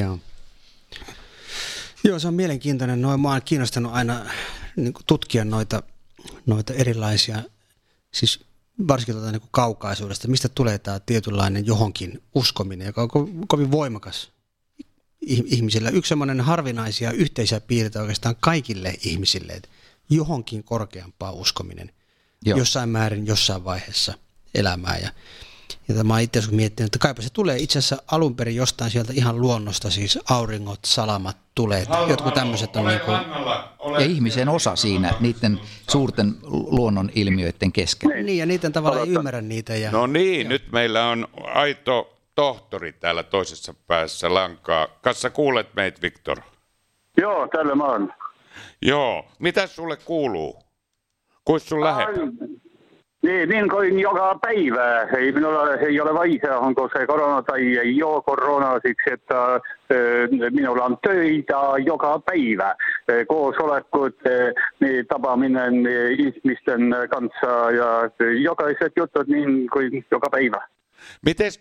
Joo, se on mielenkiintoinen. Mä oon kiinnostanut aina niin kuin tutkia noita erilaisia, siis varsinkin niin kuin kaukaisuudesta, mistä tulee tämä tietynlainen johonkin uskominen, joka on kovin voimakas ihmisillä. Yksi semmoinen harvinaisia yhteisiä piirteitä oikeastaan kaikille ihmisille, että johonkin korkeampaa uskominen. Joo. Jossain määrin, jossain vaiheessa elämää. Ja mä oon itse asiassa miettinyt, että kaipa se tulee itse asiassa alun perin jostain sieltä ihan luonnosta, siis auringot, salamat, tuleet, jotkut tämmöiset on niin kuin... Ja ihmisen osa siinä, niiden suurten luonnon ilmiöiden keskellä. Niin, ja niiden tavalla ei ymmärrä niitä. Ja... No niin, nyt meillä on aito tohtori täällä toisessa päässä lankaa. Kassa kuulet meitä, Viktor? Joo, täällä mä oon. Joo, mitä sulle kuuluu? Kuis sun lähet? Niin kuin joka päivä. Minulla ei ole vaihtoehtoja, onko se korona tai ei ole korona, siksi että minulla on töitä joka päivä. Koosolekut, tapaaminen ihmisten kanssa ja jokaiset jutut niin kuin joka päivä. Mites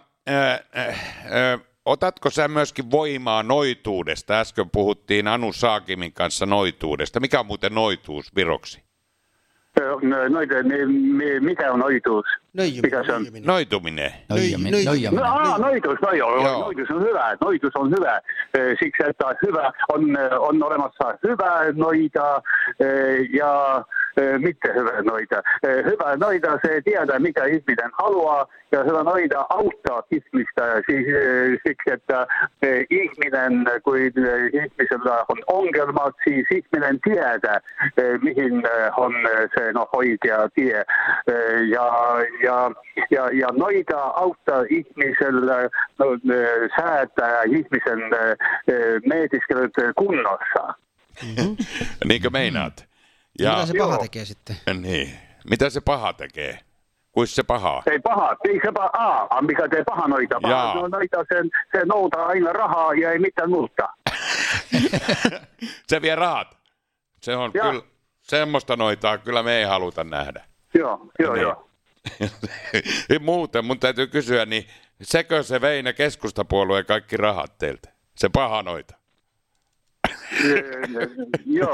otatko sä myöskin voimaa noituudesta? Äsken puhuttiin Anu Saakimin kanssa noituudesta. Mikä on muuten noituus viroksi? Mikä on noituus? Noituminen. Noitus on hyvä. Noitus on hyvä. Siksi, että hyvä on olemassa hyvä noita ja mitä hyvä noita. Hyvä noita, se tietää, mitä ihminen haluaa, ja hyvä noita auttaa ihmistä siksi, että ihminen, kun ihmisellä on ongelmat, siis ihminen tietää, mihin on se oikea tie. Ja noita auttaa ihmisellä säätää ihmisen mietiskelyt kunnossa. Mm-hmm. Niinkö meinaat? Ja mitä se paha tekee sitten? Niin. Mitä se paha tekee? Kuis se paha? Ei se paha. Mikä te paha noita? Paha noita, se noutaa aina rahaa ja ei mitään muuta. Se vie rahat. Se on kyllä, semmoista noitaa kyllä me ei haluta nähdä. Joo. Muuten mun täytyy kysyä, niin sekö se vei ne keskustapuolueen kaikki rahat teiltä? Se paha noita. Joo,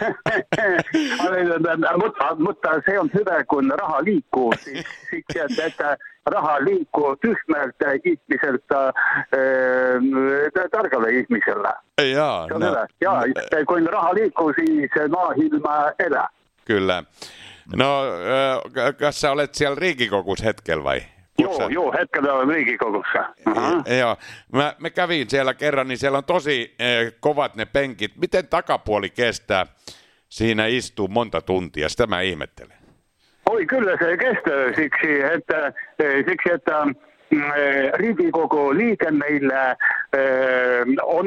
mutta se on hyvä, kun raha liikkuu. Siksi, että raha liikkuu tyhmältä ihmiseltä tarkalle ihmisellä. Jaa, se on hyvä. Ja kun raha liikkuu, siis maailma elää. Kyllä. No, kas sä olet siellä Riikikokussa hetkellä vai? Joo, hetkellä olen Riikikokussa. Joo, mä kävin siellä kerran, niin siellä on tosi kovat ne penkit. Miten takapuoli kestää siinä istuu monta tuntia? Sitä mä ihmettelen. Oi, kyllä se kestää siksi, että Riikikoku liikenneillä on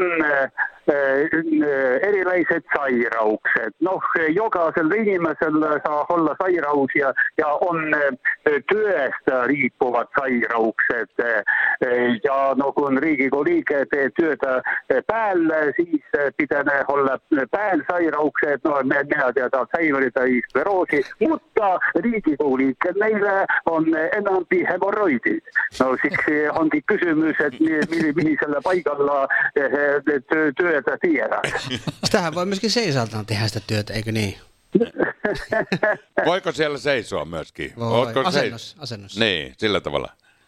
erilaiset sairaukset. No, jokaisella ihmisellä saa olla sairaus ja on työstä riippuvat sairaukset. Ja no, kun Riikikoku liike tee työtä päällä, siis pitää olla päälsairaukset. No, minä tiedän säilyri tai skleroosi, mutta Riikikoku liikkeellä on enemmän hemoroidit. No, siksi onkin kysymys, että mihisellä paikalla työtä tiedä. Sitähän voi myöskin seisaltaan tehdä sitä työtä, eikö niin? Voiko siellä seisoa myöskin? Voi. Asennos. Niin, sillä tavalla.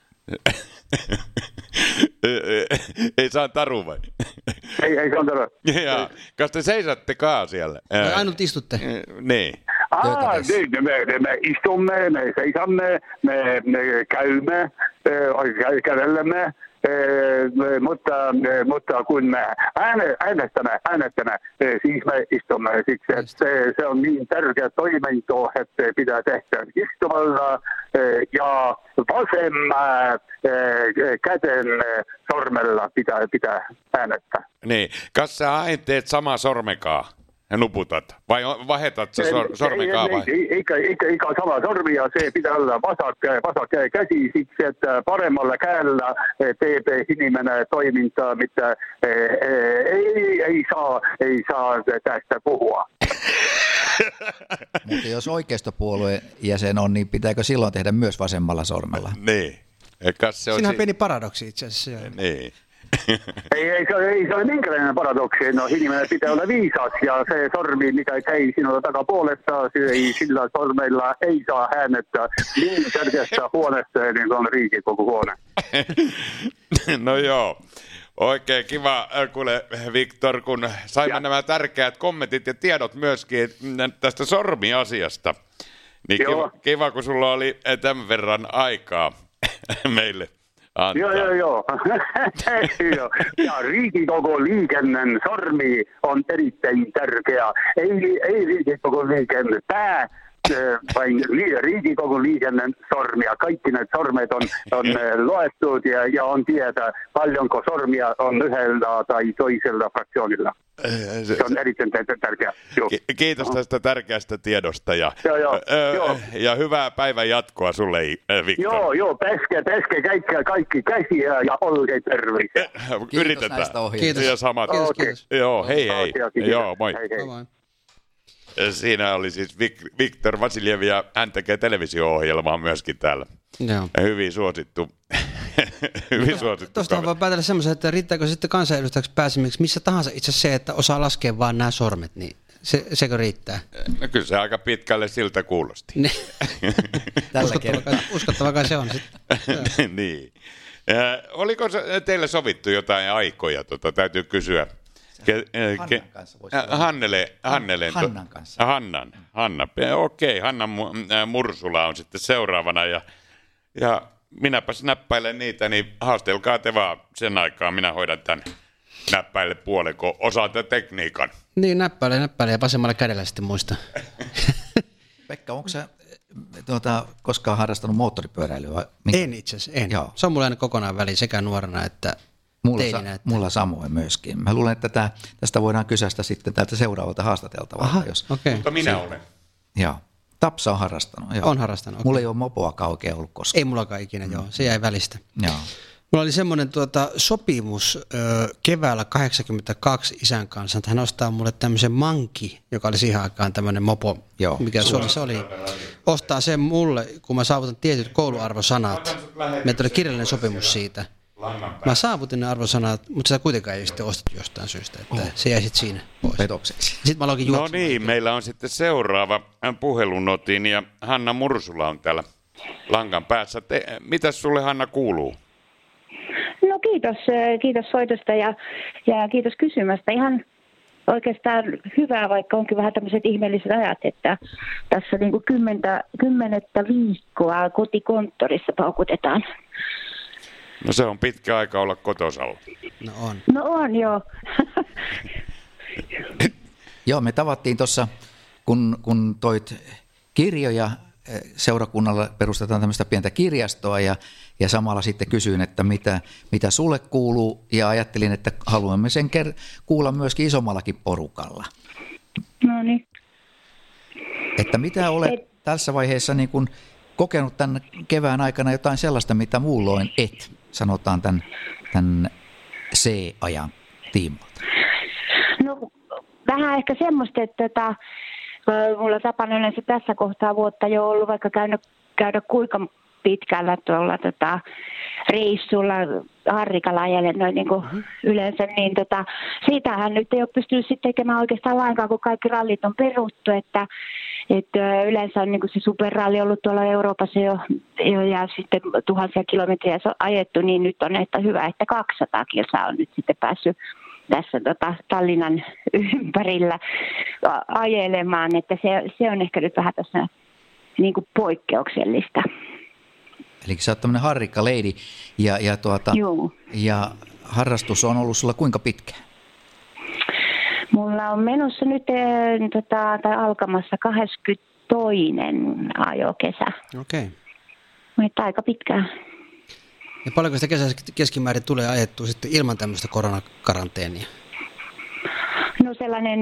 Ei saa taru vai? Ei saa taru. Jaa, kas te seisattekaan siellä? Ainut istutte. Niin. Me istumme, me seisamme, me käymme, kävelemme. Mutta kun me äänestämme, siis me istumme. Siksi, että se on niin tärkeä toiminto, että pitää tehdä istumalla ja vasemman käden sormella pitää äänestää. Niin, kas sä aina teet sama sormekaa ja nuputat? Vai vahetat sä sormekaa vai? Eikä sama sormia, se pitää olla vasak käsi siksi, että paremmalla kädellä teet inimene toimintaa, mitä ei saa tästä puhua. Mutta jos oikeistopuolueen jäsen on, niin pitääkö silloin tehdä myös vasemmalla sormella? Niin. Siinä on pieni paradoksi itse asiassa. Niin. Ei se ole minkälainen paradoksi. No, iniminen pitää olla viisas ja se sormi, mikä käy sinulla takapuolesta, sillä sormeilla ei saa äänettää niin tärkeästä huoneesta, niin kuin on Riikikoku huone. No joo. Oikein kiva, kuule Viktor, kun saimme nämä tärkeät kommentit ja tiedot myöskin tästä sormiasiasta. Niin kiva, kun sulla oli tämän verran aikaa meille antaa. Joo. Ja Riikikoku liikenteen sormi on erittäin tärkeä. Ei Riikikoku liikenteen vain Riigikogu liikenne sormia. Kaikki need sormed on loettu ja on tietää, paljonko sormia on yhdellä tai toisella fraktioonilla. Se on erittäin tärkeää. Kiitos tästä tärkeästä tiedosta ja hyvää päivän jatkoa sulle, Viktor. Joo, peske kaikki käsiä ja olkei terveisiä. Yritetään. Kiitos. Ja samat. Kiitos. Joo, hei. Joo, moi. Hei. Siinä oli siis Viktor Vasiljev ja hän tekee televisio-ohjelmaa myöskin täällä. Joo. Hyvin suosittu. Tuosta voi päätellä semmoisen, että riittääkö sitten kansanedustajaksi pääsemiseksi missä tahansa itse se, että osaa laskea vaan nämä sormet, niin sekö riittää? No kyllä se aika pitkälle siltä kuulosti. Uskottava kai se on sitten. Niin. Oliko teille sovittu jotain aikoja, täytyy kysyä. Hannan kanssa voisi Hannan kanssa. Hanna. Okei, Hanna Mursula on sitten seuraavana ja minäpäs näppäilen niitä, niin haastelkaa te vaan sen aikaa. Minä hoidan tämän näppäille puolen, kun osaatte tekniikan. Niin, näppäile ja vasemmalla kädellä sitten muista. Pekka, onko sä koskaan harrastanut moottoripyöräilyä? En itse asiassa, en. Joo. Se on mulla aina kokonaan väliin sekä nuorena että teininä. Mulla samoin myöskin. Mä luulen, että tästä voidaan kysästä sitten tältä seuraavalta haastateltavalta. Okay. Mutta minä olen. Joo. Tapsa on harrastanut. Joo. On harrastanut. Okay. Mulla ei ole mopoakaan oikein ollut koskaan. Ei mullakaan ikinä, joo. Se jäi välistä. Joo. Mulla oli semmoinen sopimus keväällä 82 isän kanssa, että hän ostaa mulle tämmöisen Manki, joka oli siihen aikaan tämmöinen mopo, mikä Suomessa oli. Ostaa sen mulle, kun mä saavutan tietyt kouluarvosanat. Meillä oli kirjallinen sopimus siitä. Mä saavutin ne arvosanat, mutta sitä kuitenkaan ei sitten ostettu jostain syystä, että se jäi sitten siinä pois. Petokseksi. Sitten mä aloinkin juoksemaan. No niin, meillä on sitten seuraava puhelunotin ja Hanna Mursula on täällä langan päässä. Mitäs sulle, Hanna, kuuluu? No kiitos soitosta ja kiitos kysymästä. Ihan oikeastaan hyvää, vaikka onkin vähän tämmöiset ihmeelliset ajat, että tässä niin kuin 10 viikkoa kotikonttorissa paukutetaan. No se on pitkä aika olla kotosalla. No on, joo. Joo, me tavattiin tuossa, kun toit kirjoja, seurakunnalla perustetaan tämmöistä pientä kirjastoa ja samalla sitten kysyin, että mitä sulle kuuluu ja ajattelin, että haluamme sen kuulla myöskin isommallakin porukalla. No niin. Että mitä olet tässä vaiheessa niin kuin kokenut tämän kevään aikana jotain sellaista, mitä muulloin et, sanotaan tämän C-ajan tiimoilta? No vähän ehkä semmoista, että mulla tapana yleensä tässä kohtaa vuotta jo ollut vaikka käydä kuinka pitkällä tuolla reissulla harrikalla ajellen noin niin kuin yleensä, niin siitähän nyt ei ole pystynyt sitten tekemään oikeastaan lainkaan, kun kaikki rallit on peruttu, että yleensä on niin kuin se superralli ollut tuolla Euroopassa jo ja sitten tuhansia kilometriä ajettu, niin nyt on että hyvä, että 200 kilsaa on nyt sitten päässyt tässä Tallinnan ympärillä ajelemaan, että se on ehkä nyt vähän tässä niin kuin poikkeuksellista. Eli sä oot tämmöinen harrikka-lady ja harrastus on ollut sulla kuinka pitkään? Mulla on menossa nyt tai alkamassa 22. ajokesä. Okei. Mutta aika pitkään. Ja paljonko sitä kesässä keskimäärin tulee ajettua sitten ilman tämmöistä koronakaranteenia? No sellainen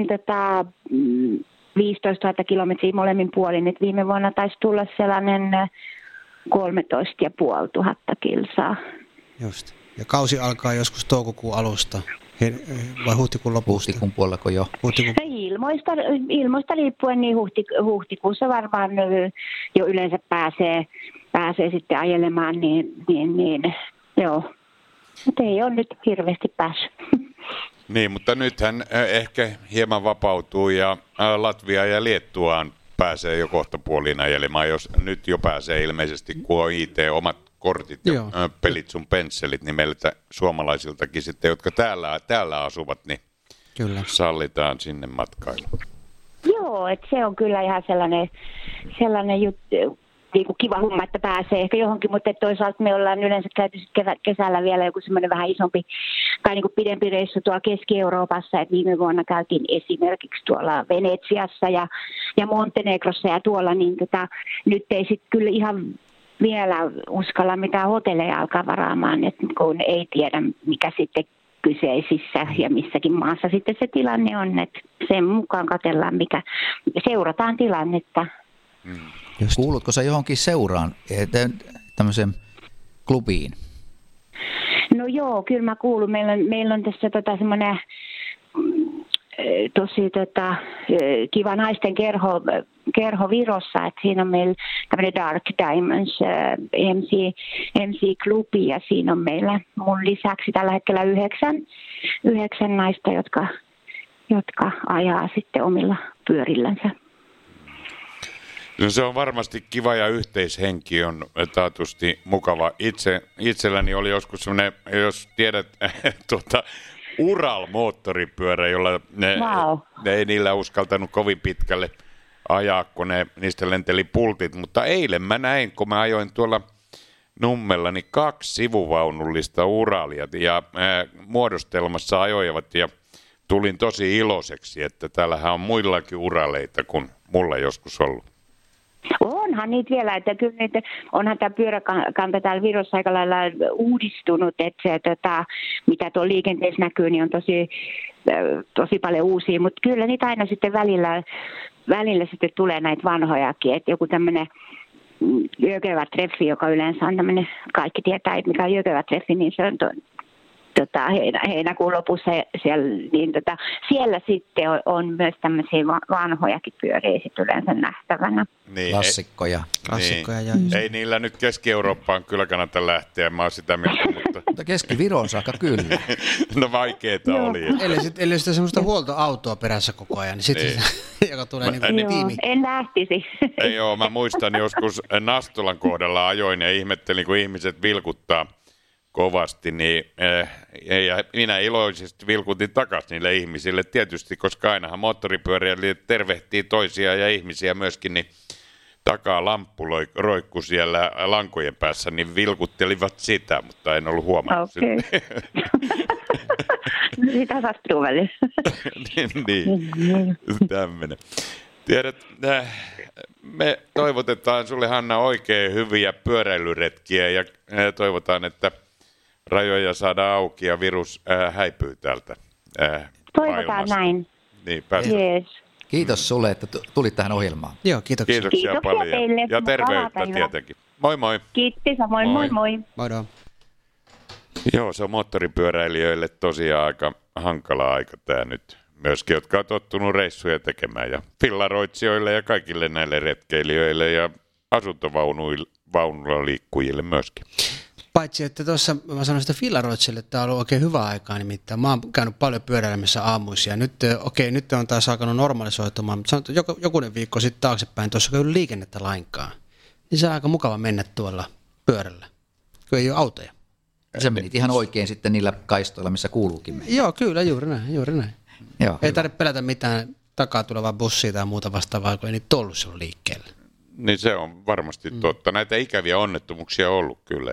15 000 kilometriä molemmin puolin. Et viime vuonna taisi tulla sellainen 13 500 kilsaa. Just. Ja kausi alkaa joskus toukokuun alusta vai huhtikuun lopusta? Huhtikuun puolella jo. Ilmoista riippuen niin huhtikuussa varmaan jo yleensä pääsee sitten ajelemaan, niin joo. Mutta ei ole nyt hirveästi päässyt. Niin, mutta nythän ehkä hieman vapautuu ja Latvia ja Liettuaan pääsee jo kohtapuoliin ajelemaan, jos nyt jo pääsee ilmeisesti, kun on omat kortit ja pelit sun pensselit, niin meiltä suomalaisiltakin sitten, jotka täällä asuvat, niin kyllä sallitaan sinne matkailu. Joo, että se on kyllä ihan sellainen juttu, niin kuin kiva homma, että pääsee ehkä johonkin, mutta toisaalta me ollaan yleensä käyty kesällä vielä joku semmoinen vähän isompi tai niin kuin pidempi reissu tuolla Keski-Euroopassa, että viime vuonna käytiin esimerkiksi tuolla Venetsiassa ja Montenegrossa ja tuolla, niin nyt ei sitten kyllä ihan vielä uskalla mitään hotelleja alkaa varaamaan, että kun ei tiedä mikä sitten kyseisissä ja missäkin maassa sitten se tilanne on, että sen mukaan katsellaan, seurataan tilannetta. Kuulutko sä johonkin seuraan, tämmöiseen klubiin? No joo, kyllä mä kuulun. Meillä on tässä semmoinen tosi kiva naisten kerho Virossa, että siinä on meillä tämmöinen Dark Diamonds MC-klubi ja siinä on meillä mun lisäksi tällä hetkellä 9 naista, jotka ajaa sitten omilla pyörillänsä. No se on varmasti kiva ja yhteishenki on taatusti mukava. Itselläni oli joskus semmoinen, jos tiedät, Ural-moottoripyörä, jolla ne ei niillä uskaltanut kovin pitkälle ajaa, kun niistä lenteli pultit. Mutta eilen mä näin, kun mä ajoin tuolla Nummella, niin 2 sivuvaunullista Uralia ja muodostelmassa ajoivat ja tulin tosi iloiseksi, että täällähän on muillakin Uraleita kuin mulla joskus ollut. Onhan niitä vielä, että kyllä niitä, onhan tämä pyöräkanta täällä Virossa aika lailla uudistunut, että se, mitä tuolla liikenteessä näkyy, niin on tosi paljon uusia, mutta kyllä niitä aina sitten välillä sitten tulee näitä vanhojakin, että joku tämmöinen Jökevä-treffi, joka yleensä on tämmöinen, kaikki tietää, että mikä on Jökevä-treffi, niin se on heinäkuun lopussa siellä sitten on myös tämmöisiä vanhojakin pyöriä sitten yleensä nähtävänä. Niin, klassikkoja. Niin. Ei niillä nyt Keski-Eurooppaan kyllä kannata lähteä, mä oon sitä mieltä. Mutta Keski-Viron saakka kyllä. No vaikeeta oli. Eli sitten semmoista huoltoautoa perässä koko ajan, niin sitten joka tulee niin tiimi. En lähtisi. Joo, mä muistan joskus Nastolan kohdalla ajoin ja ihmettelin, kun ihmiset vilkuttaa kovasti, niin ja minä iloisesti vilkutin takaisin niille ihmisille tietysti, koska ainahan moottoripyöräilijät tervehtii toisia ja ihmisiä myöskin, niin takaa lamppu roikku siellä lankojen päässä, niin vilkuttelivat sitä, mutta en ollut huomannut sitä. Sitä sattuu väliin. Niin, tämmöinen. Tiedät, me toivotetaan sulle, Hanna, oikein hyviä pyöräilyretkiä ja toivotaan, että rajoja saadaan auki ja virus häipyy täältä toivotaan maailmasta. Näin. Niin, yes. Kiitos sulle, että tulit tähän ohjelmaan. Joo, kiitoksia. Kiitoksia paljon. Teille. Ja terveyttä tietenkin. Moi moi. Kiitti, samoin moi. Moido. Joo, se on moottoripyöräilijöille tosiaan aika hankala aika tämä nyt. Myöskin, jotka on tottunut reissuja tekemään ja fillaroitsijoille ja kaikille näille retkeilijöille ja asuntovaunuilla liikkujille myöskin. Paitsi, että tuossa mä sanoin sitä fillaroitsille, että tämä on ollut oikein hyvä aikaa nimittäin. Mä oon käynyt paljon pyöräilemässä aamuisia ja nyt on taas alkanut normalisoitumaan, mutta sanotaan, että jokunen viikko sitten taaksepäin tuossa ei ollut liikennettä lainkaan. Niin se on aika mukava mennä tuolla pyörällä, kun ei ole autoja. Se menit ihan oikein sitten niillä kaistoilla, missä kuuluukin mennä. Joo, kyllä, juuri näin. Joo, ei tarvitse pelätä mitään takaa tulevaa bussia tai muuta vastaavaa, kun ei niitä ollut silloin liikkeellä. Niin se on varmasti totta. Näitä ikäviä onnettomuuksia on ollut kyllä.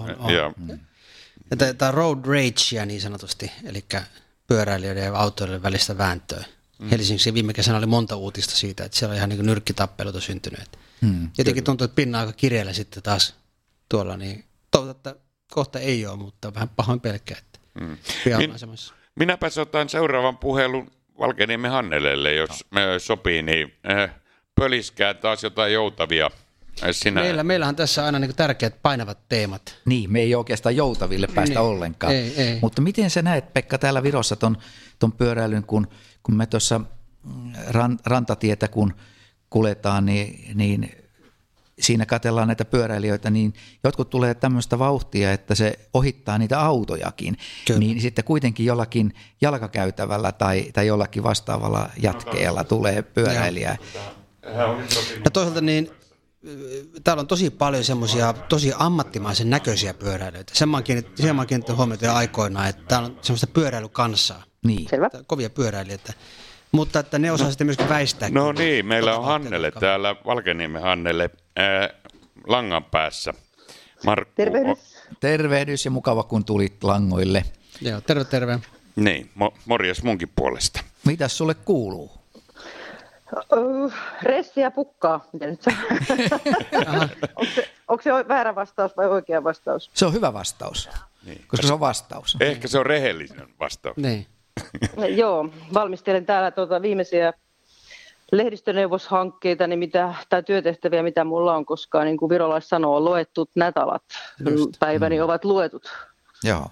Ja tämä road ragea niin sanotusti, eli pyöräilijöiden ja autoilijoiden välistä vääntöä. Helsingissä viime kesänä oli monta uutista siitä, että siellä on ihan niin kuin nyrkkitappeluita syntynyt. Jotenkin tuntuu, että pinna aika kireellä sitten taas tuolla, niin toivottavasti että kohta ei ole, mutta vähän pahoin pelkää, että pian asemassa. Minäpäs otan seuraavan puhelun Valkeniemen Hannelelle, jos me sopii, niin pöliskää taas jotain joutavia. Meillähän tässä aina niin tärkeät painavat teemat. Niin, me ei oikeastaan joutaville päästä ollenkaan. Ei. Mutta miten sä näet, Pekka, täällä Virossa ton pyöräilyn, kun me tuossa rantatietä kun kuljetaan, niin siinä katsellaan näitä pyöräilijöitä, niin jotkut tulee tämmöistä vauhtia, että se ohittaa niitä autojakin. Kyllä. Niin sitten kuitenkin jollakin jalkakäytävällä tai jollakin vastaavalla jatkeella tulee pyöräilijä. Ja toisaalta niin täällä on tosi paljon semmoisia tosi ammattimaisen näköisiä pyöräilijöitä. Sen mä oon kiinnittänyt huomiota jo aikoinaan, että täällä on semmoista pyöräilykansaa. Niin. Kovia pyöräilijöitä. Mutta että ne osaa sitten myöskin väistää. No niin, meillä on Hannele täällä, Valkeniemen Hannele. langan päässä. Markku. Tervehdys ja mukava, kun tulit langoille. Joo, terve. Niin, morjes munkin puolesta. Mitäs sulle kuuluu? Ressi ja pukkaa. Onko se väärä vastaus vai oikea vastaus? Se on hyvä vastaus, koska se on vastaus. Ehkä se on rehellinen vastaus. Niin. Joo, valmistelen täällä viimeisiä lehdistöneuvoshankkeita tai työtehtäviä, mitä mulla on, koska niin kuin virolais sanoo, luetut nätalat. Päiväni ovat luetut. Joo.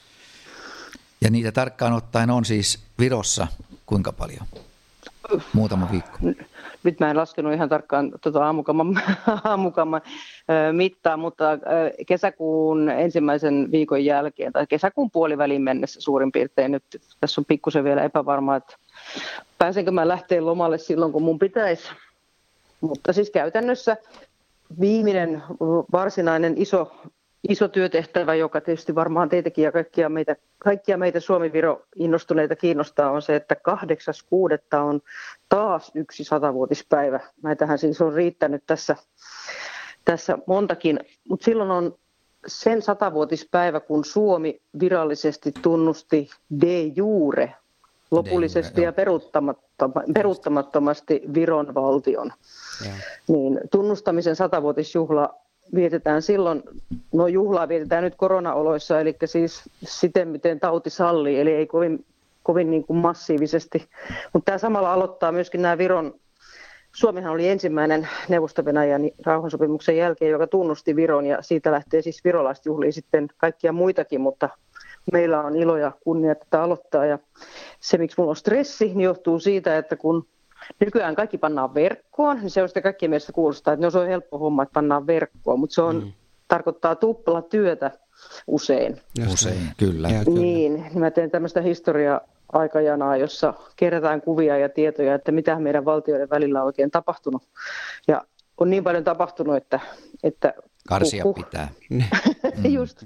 Ja niitä tarkkaan ottaen on siis Virossa kuinka paljon? Muutama viikko. Nyt mä en laskenut ihan tarkkaan aamukamman mittaa, mutta kesäkuun ensimmäisen viikon jälkeen tai kesäkuun puolivälin mennessä suurin piirtein. Nyt tässä on pikkusen vielä epävarmaa, että pääsenkö mä lähteä lomalle silloin, kun mun pitäisi. Mutta siis käytännössä viimeinen varsinainen iso työtehtävä, joka tietysti varmaan teitäkin ja kaikkia meitä Suomi-Viro innostuneita kiinnostaa, on se, että 8.6. on taas yksi 100-vuotispäivä. Näitähän siis on riittänyt tässä montakin, mutta silloin on sen 100-vuotispäivä, kun Suomi virallisesti tunnusti de jure lopullisesti ja peruuttamattomasti Viron valtion. Niin tunnustamisen 100-vuotisjuhla vietetään silloin, juhlaa vietetään nyt koronaoloissa, eli siis siten, miten tauti sallii, eli ei kovin niin kuin massiivisesti. Mutta tämä samalla aloittaa myöskin nämä Suomihan oli ensimmäinen Neuvosto-Venäjän rauhansopimuksen jälkeen, joka tunnusti Viron, ja siitä lähtee siis virolaiset juhlia sitten kaikkia muitakin, mutta meillä on ilo ja kunnia tätä aloittaa, ja se, miksi minulla on stressi, niin johtuu siitä, että kun nykyään kaikki pannaan verkkoon, niin se on sitä kaikkien mielestä kuulostaa, että se on helppo homma, että pannaan verkkoon, mutta se tarkoittaa tuplatyötä usein. Usein, kyllä. Niin, mä teen tämmöistä historia-aikajanaa, jossa kerätään kuvia ja tietoja, että mitä meidän valtioiden välillä on oikein tapahtunut. Ja on niin paljon tapahtunut, että karsia pitää. Just.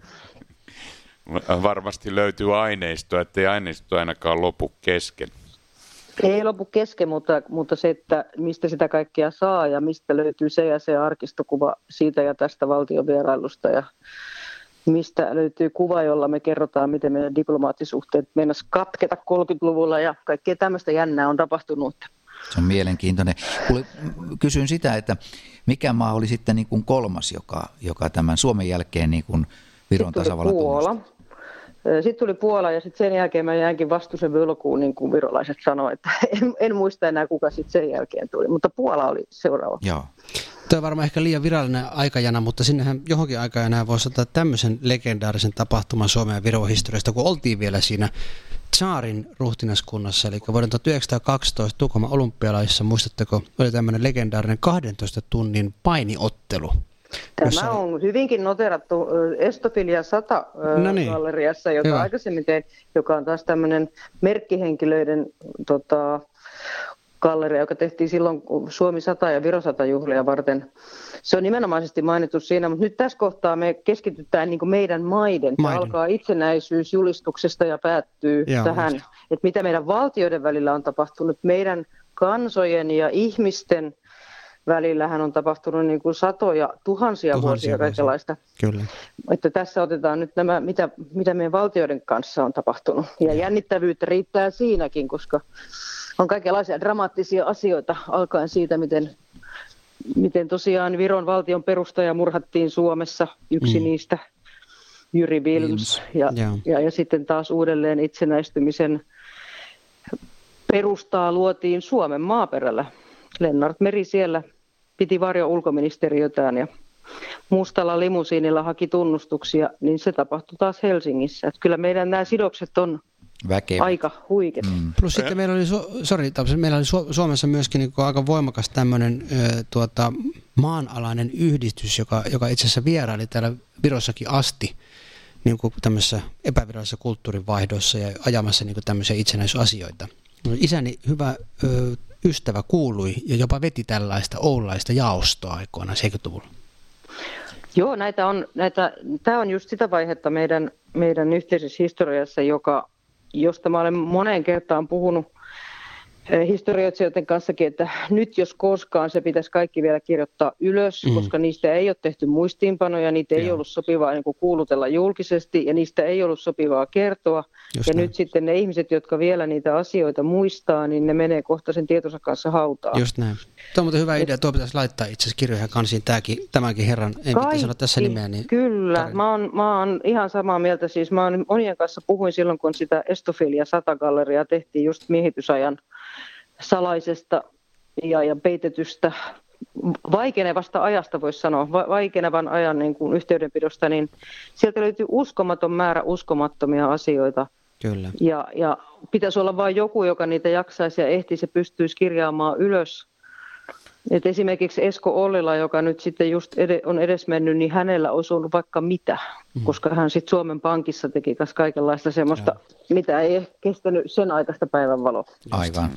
Varmasti löytyy aineistoa, ettei aineisto ainakaan lopu kesken. Ei lopu kesken, mutta se, että mistä sitä kaikkea saa ja mistä löytyy se ja se arkistokuva siitä ja tästä valtiovierailusta ja mistä löytyy kuva, jolla me kerrotaan, miten meidän diplomaattisuhteet meinasi katketa 30-luvulla ja kaikkea tämmöistä jännää on tapahtunut. Se on mielenkiintoinen. Kysyn sitä, että mikä maa oli sitten niin kuin kolmas, joka tämän Suomen jälkeen niin kuin Viron tasavallan tunnusti? Sitten tuli Puola ja sitten sen jälkeen mä jäänkin vastuusen vylkuun, niin kuin virolaiset sanoivat, että en muista enää kuka sitten sen jälkeen tuli, mutta Puola oli seuraava. Joo. Tuo on varmaan ehkä liian virallinen aikajana, mutta sinnehän johonkin aikajanaan voisi ottaa tämmöisen legendaarisen tapahtuman Suomen ja Viron historiasta, kun oltiin vielä siinä Tsaarin ruhtinaskunnassa, eli vuoden 1912 Tukholman olympialaisissa, muistatteko, oli tämmöinen legendaarinen 12 tunnin painiottelu. Tämä on hyvinkin noterattu Estofilia 100 galleriassa, jota aikaisemmin tein, joka on taas tämmöinen merkkihenkilöiden galleria, joka tehtiin silloin Suomi 100 ja Viro 100 juhlia varten. Se on nimenomaisesti mainittu siinä, mutta nyt tässä kohtaa me keskitytään niin kuin meidän maiden. Se alkaa itsenäisyysjulistuksesta ja päättyy tähän, että mitä meidän valtioiden välillä on tapahtunut. Meidän kansojen ja ihmisten välillähän on tapahtunut niin kuin satoja, tuhansia vuosia kaikenlaista. Kyllä. Että tässä otetaan nyt nämä, mitä meidän valtioiden kanssa on tapahtunut. Ja jännittävyyttä riittää siinäkin, koska on kaikenlaisia dramaattisia asioita alkaen siitä, miten tosiaan Viron valtion perustaja murhattiin Suomessa, yksi niistä, Jyri Vilms. Ja sitten taas uudelleen itsenäistymisen perustaa luotiin Suomen maaperällä. Lennart Meri siellä piti varjo ulkoministeriötään ja mustalla limusiinilla haki tunnustuksia, niin se tapahtui taas Helsingissä. Että kyllä meidän nämä sidokset on aika huikeat. Plus sitten meillä oli Suomessa myöskin niin aika voimakas tämmöinen maanalainen yhdistys, joka itse asiassa vieraili täällä Virossakin asti niin kuin tämmöisessä epävirallisessa kulttuurinvaihdossa ja ajamassa niin kuin tämmöisiä itsenäisyysasioita. Isäni hyvä ystävä kuului ja jopa veti tällaista oululaista jaostoa aikoinaan 70-luvulla. Joo, tämä on just sitä vaihetta meidän yhteisessä historiassa, josta mä olen moneen kertaan puhunut historioitsijoiden kanssakin, että nyt jos koskaan se pitäisi kaikki vielä kirjoittaa ylös, koska niistä ei ole tehty muistiinpanoja, niitä ei ollut sopivaa niin kuin kuulutella julkisesti ja niistä ei ollut sopivaa kertoa. Just ja näin. Nyt sitten ne ihmiset, jotka vielä niitä asioita muistaa, niin ne menee kohta sen tietonsa kanssa hautaan. Just näin. Tuo on muuten hyvä idea. Tuo pitäisi laittaa itse asiassa kirjoihin kansiin tämänkin herran. En pitää sanoa tässä nimeä. Niin kyllä. Mä oon ihan samaa mieltä. Siis mä oon monien kanssa puhuin silloin, kun sitä Estofilia 100-galleriaa tehtiin just miehitysajan salaisesta ja peitetystä vaikenevasta ajasta, voisi sanoa, vaikenevan ajan niin kuin yhteydenpidosta, niin sieltä löytyy uskomaton määrä uskomattomia asioita. Kyllä. Ja pitäisi olla vain joku, joka niitä jaksaisi ja ehtisi ja pystyisi kirjaamaan ylös. Et esimerkiksi Esko Ollila, joka nyt sitten just on edesmennyt, niin hänellä olisi ollut vaikka mitä, koska hän sitten Suomen Pankissa teki kaikenlaista semmoista, mitä ei kestänyt sen aikaista päivänvaloa. Aivan.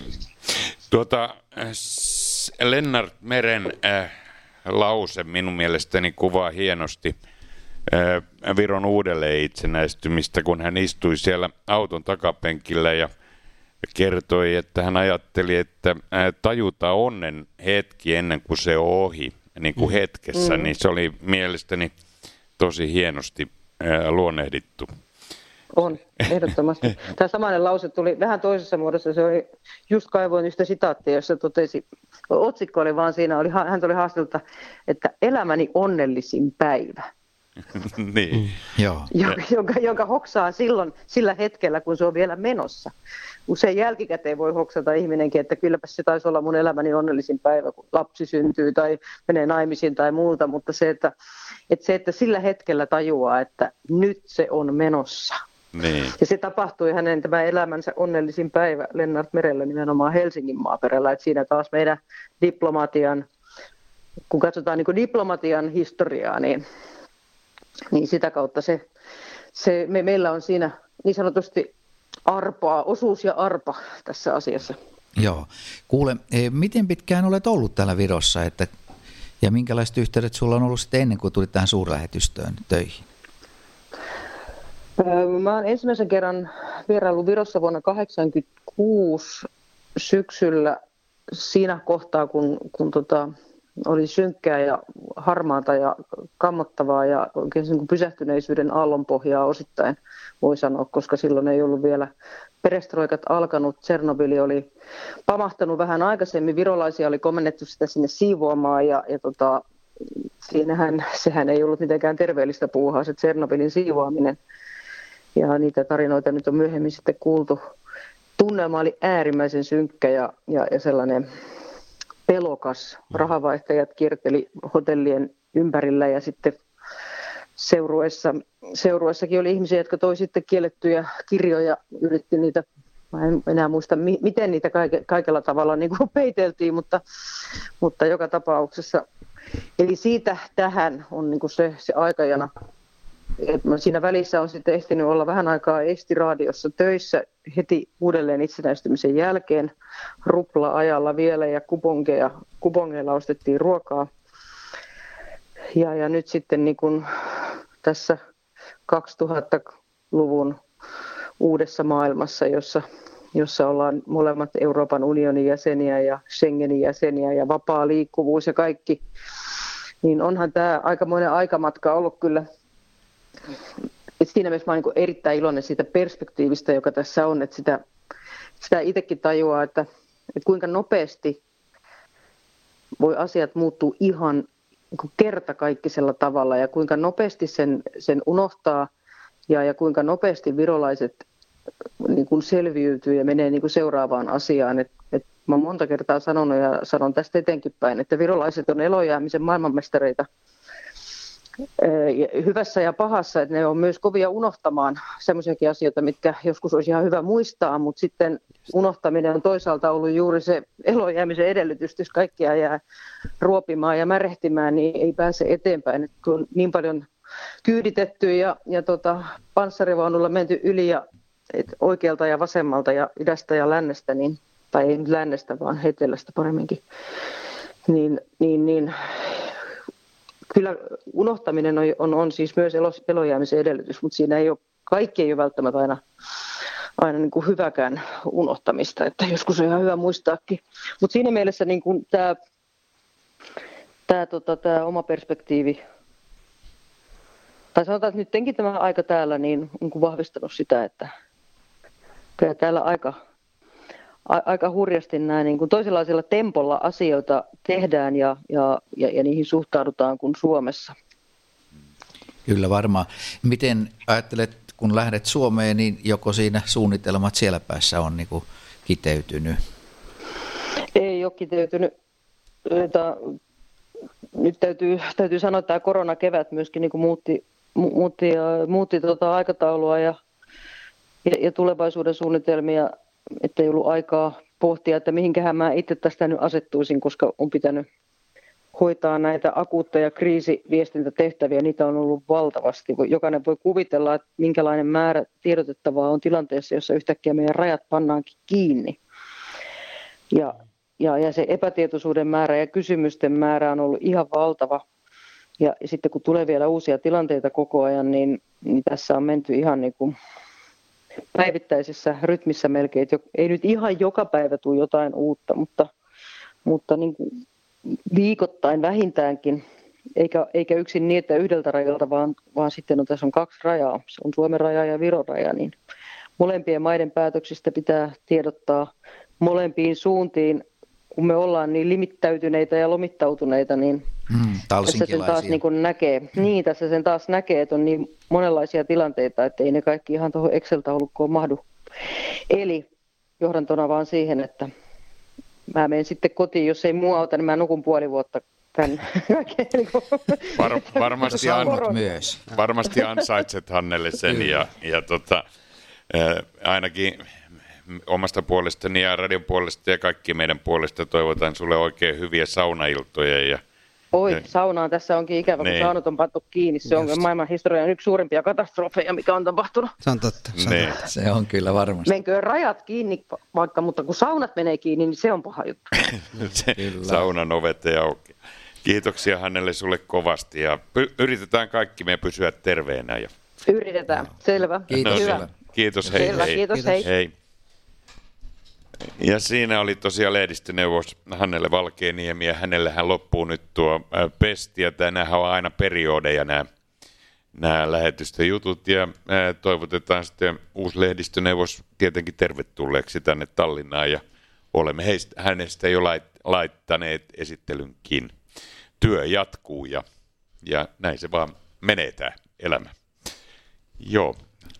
Lennart Meren lause minun mielestäni kuvaa hienosti Viron uudelleen itsenäistymistä, kun hän istui siellä auton takapenkillä ja kertoi, että hän ajatteli, että tajuta onnen hetki ennen kuin se on ohi, niin kuin hetkessä, niin se oli mielestäni tosi hienosti luonnehdittu. On, ehdottomasti. Tämä samainen lause tuli vähän toisessa muodossa. Se oli, just kaivoin yhtä sitaattia, jossa totesi, otsikko oli vaan siinä, hän tuli haastelta, että elämäni onnellisin päivä. Niin. Jonka hoksaa silloin sillä hetkellä, kun se on vielä menossa. Usein jälkikäteen voi hoksata ihminenkin, että kylläpä se taisi olla mun elämäni onnellisin päivä, kun lapsi syntyy tai menee naimisiin tai muuta, mutta että sillä hetkellä tajuaa, että nyt se on menossa. Niin. Ja se tapahtui hänen tämä elämänsä onnellisin päivä Lennart Merellä nimenomaan Helsingin maaperällä, että siinä taas meidän diplomatian, kun katsotaan niin kuin diplomatian historiaa, niin sitä kautta meillä on siinä niin sanotusti osuus ja arpa tässä asiassa. Joo. Kuule, miten pitkään olet ollut täällä Virossa ja minkälaiset yhteydet sulla on ollut sitten ennen kuin tulit tähän suurlähetystöön töihin? Mä oon ensimmäisen kerran vieraillut Virossa vuonna 1986 syksyllä siinä kohtaa, kun oli synkkää ja harmaata ja kammottavaa ja oikein niin kuin pysähtyneisyyden aallonpohjaa osittain voi sanoa, koska silloin ei ollut vielä perestroikat alkanut. Tšernobyl oli pamahtanut vähän aikaisemmin, virolaisia oli komennettu sitä sinne siivoamaan ja sehän ei ollut mitenkään terveellistä puuhaa se Tšernobylin siivoaminen. Ja niitä tarinoita nyt on myöhemmin sitten kuultu. Tunnelma oli äärimmäisen synkkä ja sellainen pelokas. Rahavaihtajat kierteli hotellien ympärillä ja sitten seurueessakin oli ihmisiä, jotka toi sitten kiellettyjä kirjoja, yritti niitä, mä en enää muista miten niitä kaikella tavalla niin kuin peiteltiin, mutta joka tapauksessa. Eli siitä tähän on niin kuin se aikajana. Siinä välissä on sitten ehtinyt olla vähän aikaa Eesti-raadiossa töissä heti uudelleen itsenäistymisen jälkeen rupla-ajalla vielä ja kupongeilla ostettiin ruokaa. Ja nyt sitten niin kuin tässä 2000-luvun uudessa maailmassa, jossa ollaan molemmat Euroopan unionin jäseniä ja Schengenin jäseniä ja vapaa liikkuvuus ja kaikki, niin onhan tämä aikamoinen aikamatka ollut kyllä. Et siinä mielessä mä olen niin erittäin iloinen siitä perspektiivistä, joka tässä on, että sitä itsekin tajuaa, että kuinka nopeasti voi asiat muuttua ihan niin kertakaikkisella tavalla ja kuinka nopeasti sen unohtaa ja kuinka nopeasti virolaiset niin kuin selviytyy ja menee niin kuin seuraavaan asiaan. Et mä olen monta kertaa sanonut ja sanon tästä etenkin päin, että virolaiset on elojäämisen maailmanmestareita hyvässä ja pahassa, että ne on myös kovia unohtamaan sellaisiakin asioita, mitkä joskus olisi ihan hyvä muistaa, mutta sitten unohtaminen on toisaalta ollut juuri se elojäämisen edellytys, jos kaikkia jää ruopimaan ja märehtimään, niin ei pääse eteenpäin. Et kun on niin paljon kyyditetty ja panssarivaunulla menty yli ja oikealta ja vasemmalta ja idästä ja lännestä, niin, tai ei lännestä, vaan etelästä paremminkin, niin kyllä unohtaminen on siis myös elojäämisen edellytys, mutta siinä kaikki ei ole välttämättä aina niin kuin hyväkään unohtamista, että joskus on ihan hyvä muistaakin. Mutta siinä mielessä niin kuin tämä oma perspektiivi, tai sanotaan, että nytkin tämä aika täällä niin on vahvistanut sitä, että kyllä täällä aika hurjasti näin niin kuin toisenlaisella tempolla asioita tehdään ja niihin suhtaudutaan kuin Suomessa. Kyllä varmaan. Miten ajattelet, kun lähdet Suomeen, niin joko siinä suunnitelmat siellä päässä on niin kuin kiteytynyt? Ei ole kiteytynyt. Nyt täytyy sanoa, että tämä koronakevät myöskin niin kuin muutti aikataulua ja tulevaisuuden suunnitelmia, että ei ollut aikaa pohtia, että mihinkähän mä itse tästä nyt asettuisin, koska on pitänyt hoitaa näitä akuutteja kriisiviestintätehtäviä. Niitä on ollut valtavasti. Jokainen voi kuvitella, että minkälainen määrä tiedotettavaa on tilanteessa, jossa yhtäkkiä meidän rajat pannaankin kiinni. Ja se epätietoisuuden määrä ja kysymysten määrä on ollut ihan valtava. Ja sitten kun tulee vielä uusia tilanteita koko ajan, niin tässä on menty ihan niin kuin päivittäisessä rytmissä melkein. Ei nyt ihan joka päivä tule jotain uutta, mutta niin kuin viikoittain vähintäänkin, eikä yksin niin, että yhdeltä rajalta, vaan sitten tässä on 2 rajaa. Se on Suomen raja ja Viron raja, niin molempien maiden päätöksistä pitää tiedottaa molempiin suuntiin. Kun me ollaan niin limittäytyneitä ja lomittautuneita, niin tässä sen taas tässä sen taas näkee, että on niin monenlaisia tilanteita, että ei ne kaikki ihan tuohon Excel-taulukkoon mahdu. Eli johdantona vaan siihen, että mä menen sitten kotiin, jos ei mua auta, niin mä nukun puoli vuotta tänne. Varmasti ansaitset Hannelle sen ja ainakin omasta puolestani ja radion puolesta ja kaikki meidän puolesta toivotan sulle oikein hyviä saunailtoja. Saunaan tässä onkin ikävä, kun saunat on pantu kiinni. Se on maailman historian yksi suurimpia katastrofeja, mikä on tapahtunut. Se on totta. Se on kyllä varmasti. Menkö rajat kiinni mutta kun saunat menee kiinni, niin se on paha juttu. Saunan ovet ei auki. Kiitoksia Hannelle sulle kovasti ja yritetään kaikki me pysyä terveenä. Yritetään, selvä. Kiitos. Hyvä. Kiitos, hei. Selvä, kiitos, hei. Ja siinä oli tosiaan lehdistöneuvos Hannele Valkeaniemi ja hänellähän loppuu nyt tuo pesti ja tänähän on aina periodeja nämä lähetystöjutut ja toivotetaan sitten uusi lehdistöneuvos tietenkin tervetulleeksi tänne Tallinnaan ja olemme hänestä jo laittaneet esittelynkin. Työ jatkuu ja näin se vaan menee tämä elämä. Joo.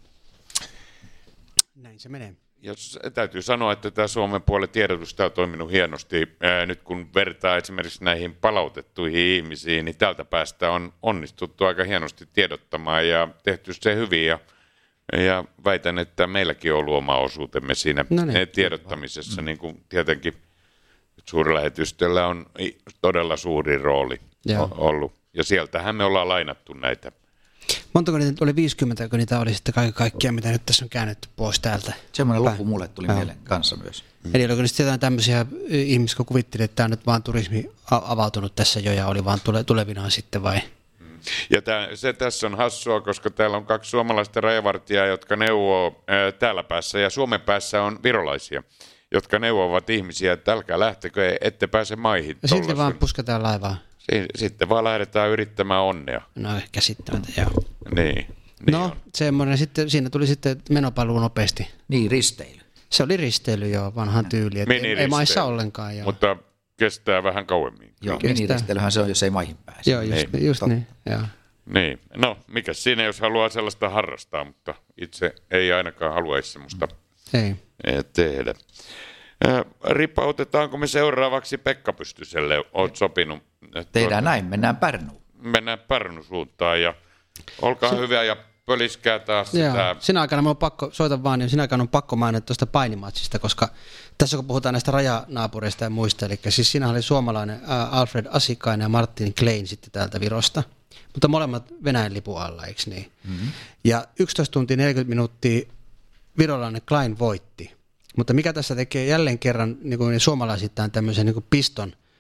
Näin se menee. Ja täytyy sanoa, että tämä Suomen puolen tiedotus on toiminut hienosti. Nyt kun vertaa esimerkiksi näihin palautettuihin ihmisiin, niin tältä päästä on onnistuttu aika hienosti tiedottamaan ja tehty se hyvin. Ja väitän, että meilläkin on ollut oma osuutemme siinä tiedottamisessa, niin kuin tietenkin suurlähetystöllä on todella suuri rooli ollut. Ja sieltähän me ollaan lainattu näitä. Montako niitä oli 50, kun niitä oli sitten kaikkia, mitä nyt tässä on käännetty pois täältä? Semmoinen luku mulle tuli mieleen kanssa myös. Eli oliko sitten jotain tämmöisiä ihmisiä, kun kuvitteli, että tämä on nyt vaan turismi avautunut tässä jo ja oli vaan tulevinaan sitten vai? Ja se tässä on hassua, koska täällä on 2 suomalaista rajavartijaa, jotka neuvoo täällä päässä ja Suomen päässä on virolaisia, jotka neuvovat ihmisiä, että älkää lähtekö, ette pääse maihin. Ja sitten vaan pusketaan laivaa. Sitten vaan lähdetään yrittämään onnea. No käsittämättä, joo. Niin no, semmoinen sitten, siinä tuli sitten menopaluu nopeasti. Niin, risteily. Se oli risteily, joo, vanhan tyyli. Ei maissa ollenkaan. Joo. Mutta kestää vähän kauemmin. Joo, miniristeilyhän se on, jos ei maihin pääse. Joo, just niin. Joo. Niin, no mikä siinä, jos haluaa sellaista harrastaa, mutta itse ei ainakaan haluaisi semmoista tehdä. Ripautetaanko me seuraavaksi Pekka Pystyselle? Olet sopinut. Tehdään näin, mennään Pärnuun. Mennään Pärnun suuntaan ja olkaa hyvä ja pöliskää taas sitä. Siinä aikana on pakko mainita tuosta painimatsista, koska tässä kun puhutaan näistä rajanaapureista ja muista, eli siis siinä oli suomalainen Alfred Asikainen ja Martin Klein sitten täältä Virosta, mutta molemmat Venäjän lipun alla, eikö niin? Mm-hmm. Ja 11 tuntia 40 minuuttia virolainen Klein voitti. Mutta mikä tässä tekee jälleen kerran niin suomalaisittain tämmöisen niin piston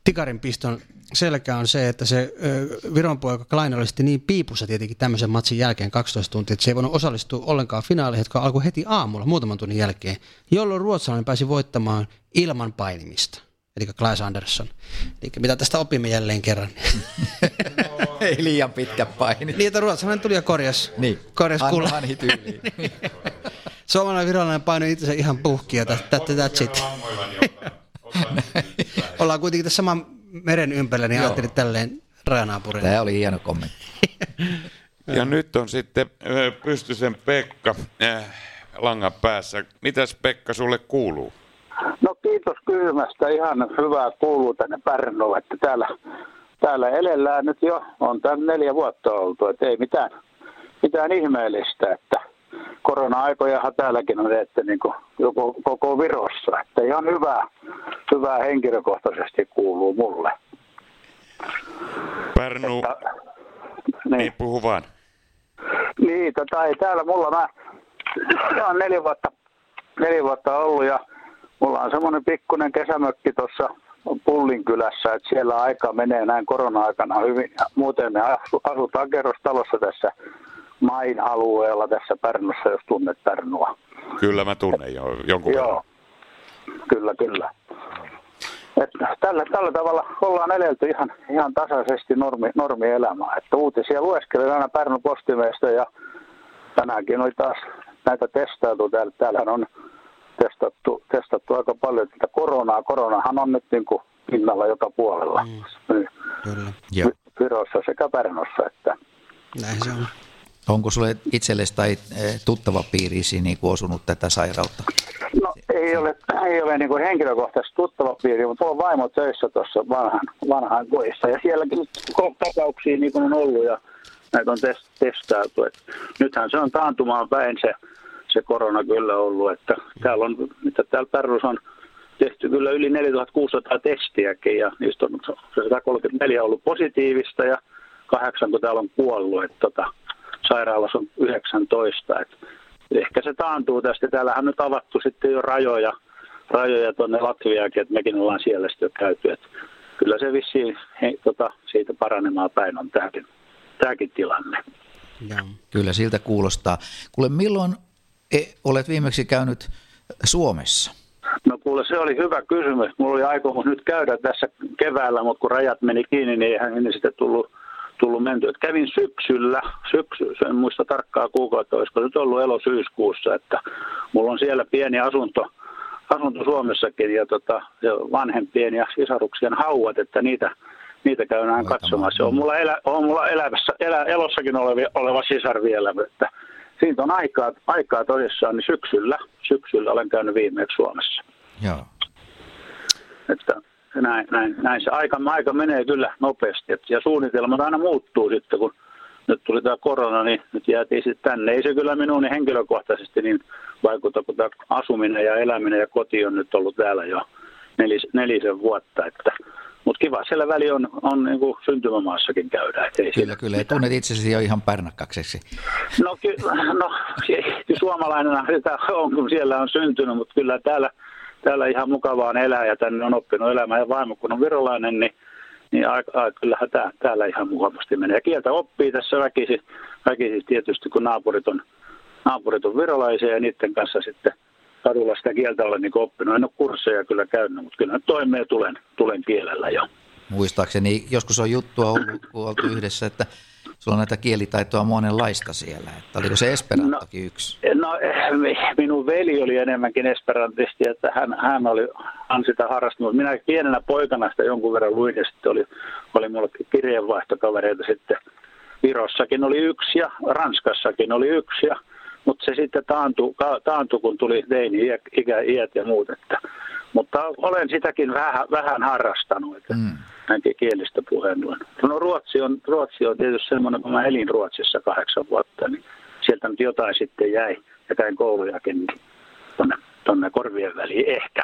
tikarin piston selkä on se, että se Viron poika Klein oli sitten niin piipussa tietenkin tämmöisen matsin jälkeen 12 tuntia, että se ei voinut osallistua ollenkaan finaaleihin, jotka alkoi heti aamulla muutaman tunnin jälkeen, jolloin ruotsalainen pääsi voittamaan ilman painimista. Eli Klaas Andersson. Eli mitä tästä opimme jälleen kerran. Ei liian pitkä paini. Niin, että ruotsalainen tuli ja korjasi. Niin, Anni tyyliin. Suomalainen virallinen paino itsensä ihan puhkia. That's it. Ollaan kuitenkin tässä saman meren ympärillä, niin ajattelin tälleen rajanaapurina. Tämä oli hieno kommentti. Ja nyt on sitten Pystysen Pekka langan päässä. Mitäs Pekka sulle kuuluu? No kiitos kysymästä. Ihan hyvää kuuluu tänne Pärnuun, että täällä elellään nyt jo on tämän 4 vuotta oltu, että ei mitään ihmeellistä, että korona-aikojahan täälläkin on, että niin kuin koko Virossa, että ihan hyvää henkilökohtaisesti kuuluu mulle. Pärnu, niin puhu vaan. Niin, ei täällä mulla mä on 4 vuotta ollut ja mulla on semmoinen pikkuinen kesämökki tuossa Pullinkylässä, että siellä aika menee näin korona-aikana hyvin. Ja muuten me asutaan kerrostalossa tässä Main alueella tässä Pärnussa, jos tunnet Pärnua. Kyllä mä tunnen jo jonkun verran. Joo, kyllä. Että tällä tavalla ollaan edelty ihan tasaisesti normielämää. Että uutisia lueskelen aina Pärnun Postimeesta ja tänäänkin oli taas näitä testailtu. Täällähän on testattu aika paljon tätä koronaa. Koronahan on nyt niin kuin pinnalla joka puolella. Kyllä. Virossa sekä Pärnussa. Että. Näin se on. Onko sulle itsellesi tai tuttava piiriisi niin kuin osunut tätä sairautta? No ei ole niin kuin henkilökohtaisesti tuttava piiri, mutta on vaimo töissä tuossa vanhaan kodissa. Ja sielläkin tapauksia niin kuin on ollut ja näitä on testailtu. Et nythän se on taantumaan päin se korona kyllä ollut, että täällä Pärnussa on tehty kyllä yli 4600 testiäkin ja niistä on 134 ollut positiivista ja 8 kun täällä on kuollut, että sairaalassa on 19. Et ehkä se taantuu tästä. Täällähän on nyt avattu sitten jo rajoja tuonne Latviaankin, että mekin ollaan siellä sitten jo käyty. Et kyllä se vissiin siitä paranemaan päin on tämäkin tilanne. Ja. Kyllä siltä kuulostaa. Kuule, milloin olet viimeksi käynyt Suomessa? No kuule, se oli hyvä kysymys. Mulla oli aikomus nyt käydä tässä keväällä, mutta kun rajat meni kiinni, niin eihän ennen sitä tullut menty. Että kävin syksyllä, en muista tarkkaa kuukautta, olisiko nyt ollut elosyyskuussa, että mulla on siellä pieni asunto Suomessakin ja vanhempien ja sisaruksien hauat, että niitä käydään katsomaan. Se on mulla elossakin oleva sisar vielä, että siitä on aikaa tosissaan, niin syksyllä olen käynyt viimeksi Suomessa. Joo. Että näin se aika menee kyllä nopeasti. Ja suunnitelmat aina muuttuu sitten, kun nyt tuli tämä korona, niin nyt jäätiin sitten tänne. Ei se kyllä minun henkilökohtaisesti niin vaikuta, kun tämä asuminen ja eläminen ja koti on nyt ollut täällä jo 4 vuotta. Mutta kiva, siellä väli on niin kuin syntymämaassakin käydä. Kyllä, ja tunnet itsesi jo ihan pärnäkkakseksi. No suomalainen sitä on, kun siellä on syntynyt, mutta kyllä täällä ihan mukavaa on elää ja tänne on oppinut elämään. Ja vaimo kun on virolainen, niin kyllähän täällä ihan mukavasti menee. Ja kieltä oppii tässä väkisin tietysti, kun naapurit on virolaisia ja niiden kanssa sitten kadulla sitä kieltä olen niin oppinut. En ole kursseja kyllä käynyt, mutta kyllä toimeen tulen kielellä jo. Muistaakseni joskus on juttua ollut, kun oltu yhdessä, että sulla on näitä kielitaitoa monenlaista siellä. Että oliko se esperantokin yksi? No minun veli oli enemmänkin esperantisti, että hän sitä harrastanut. Minä pienenä poikana sitä jonkun verran luin ja sitten oli mullekin kirjeenvaihtokavereita sitten. Virossakin oli yksi ja Ranskassakin oli yksi, mutta se sitten taantui kun tuli teini-iät ja muut. Mutta olen sitäkin vähän harrastanut, että näinkin kielistä puheenluen. No Ruotsi on tietysti semmoinen, kun mä elin Ruotsissa 8 vuotta, niin sieltä nyt jotain sitten jäi ja käin koulujakin niin tuonne korvien väliin ehkä.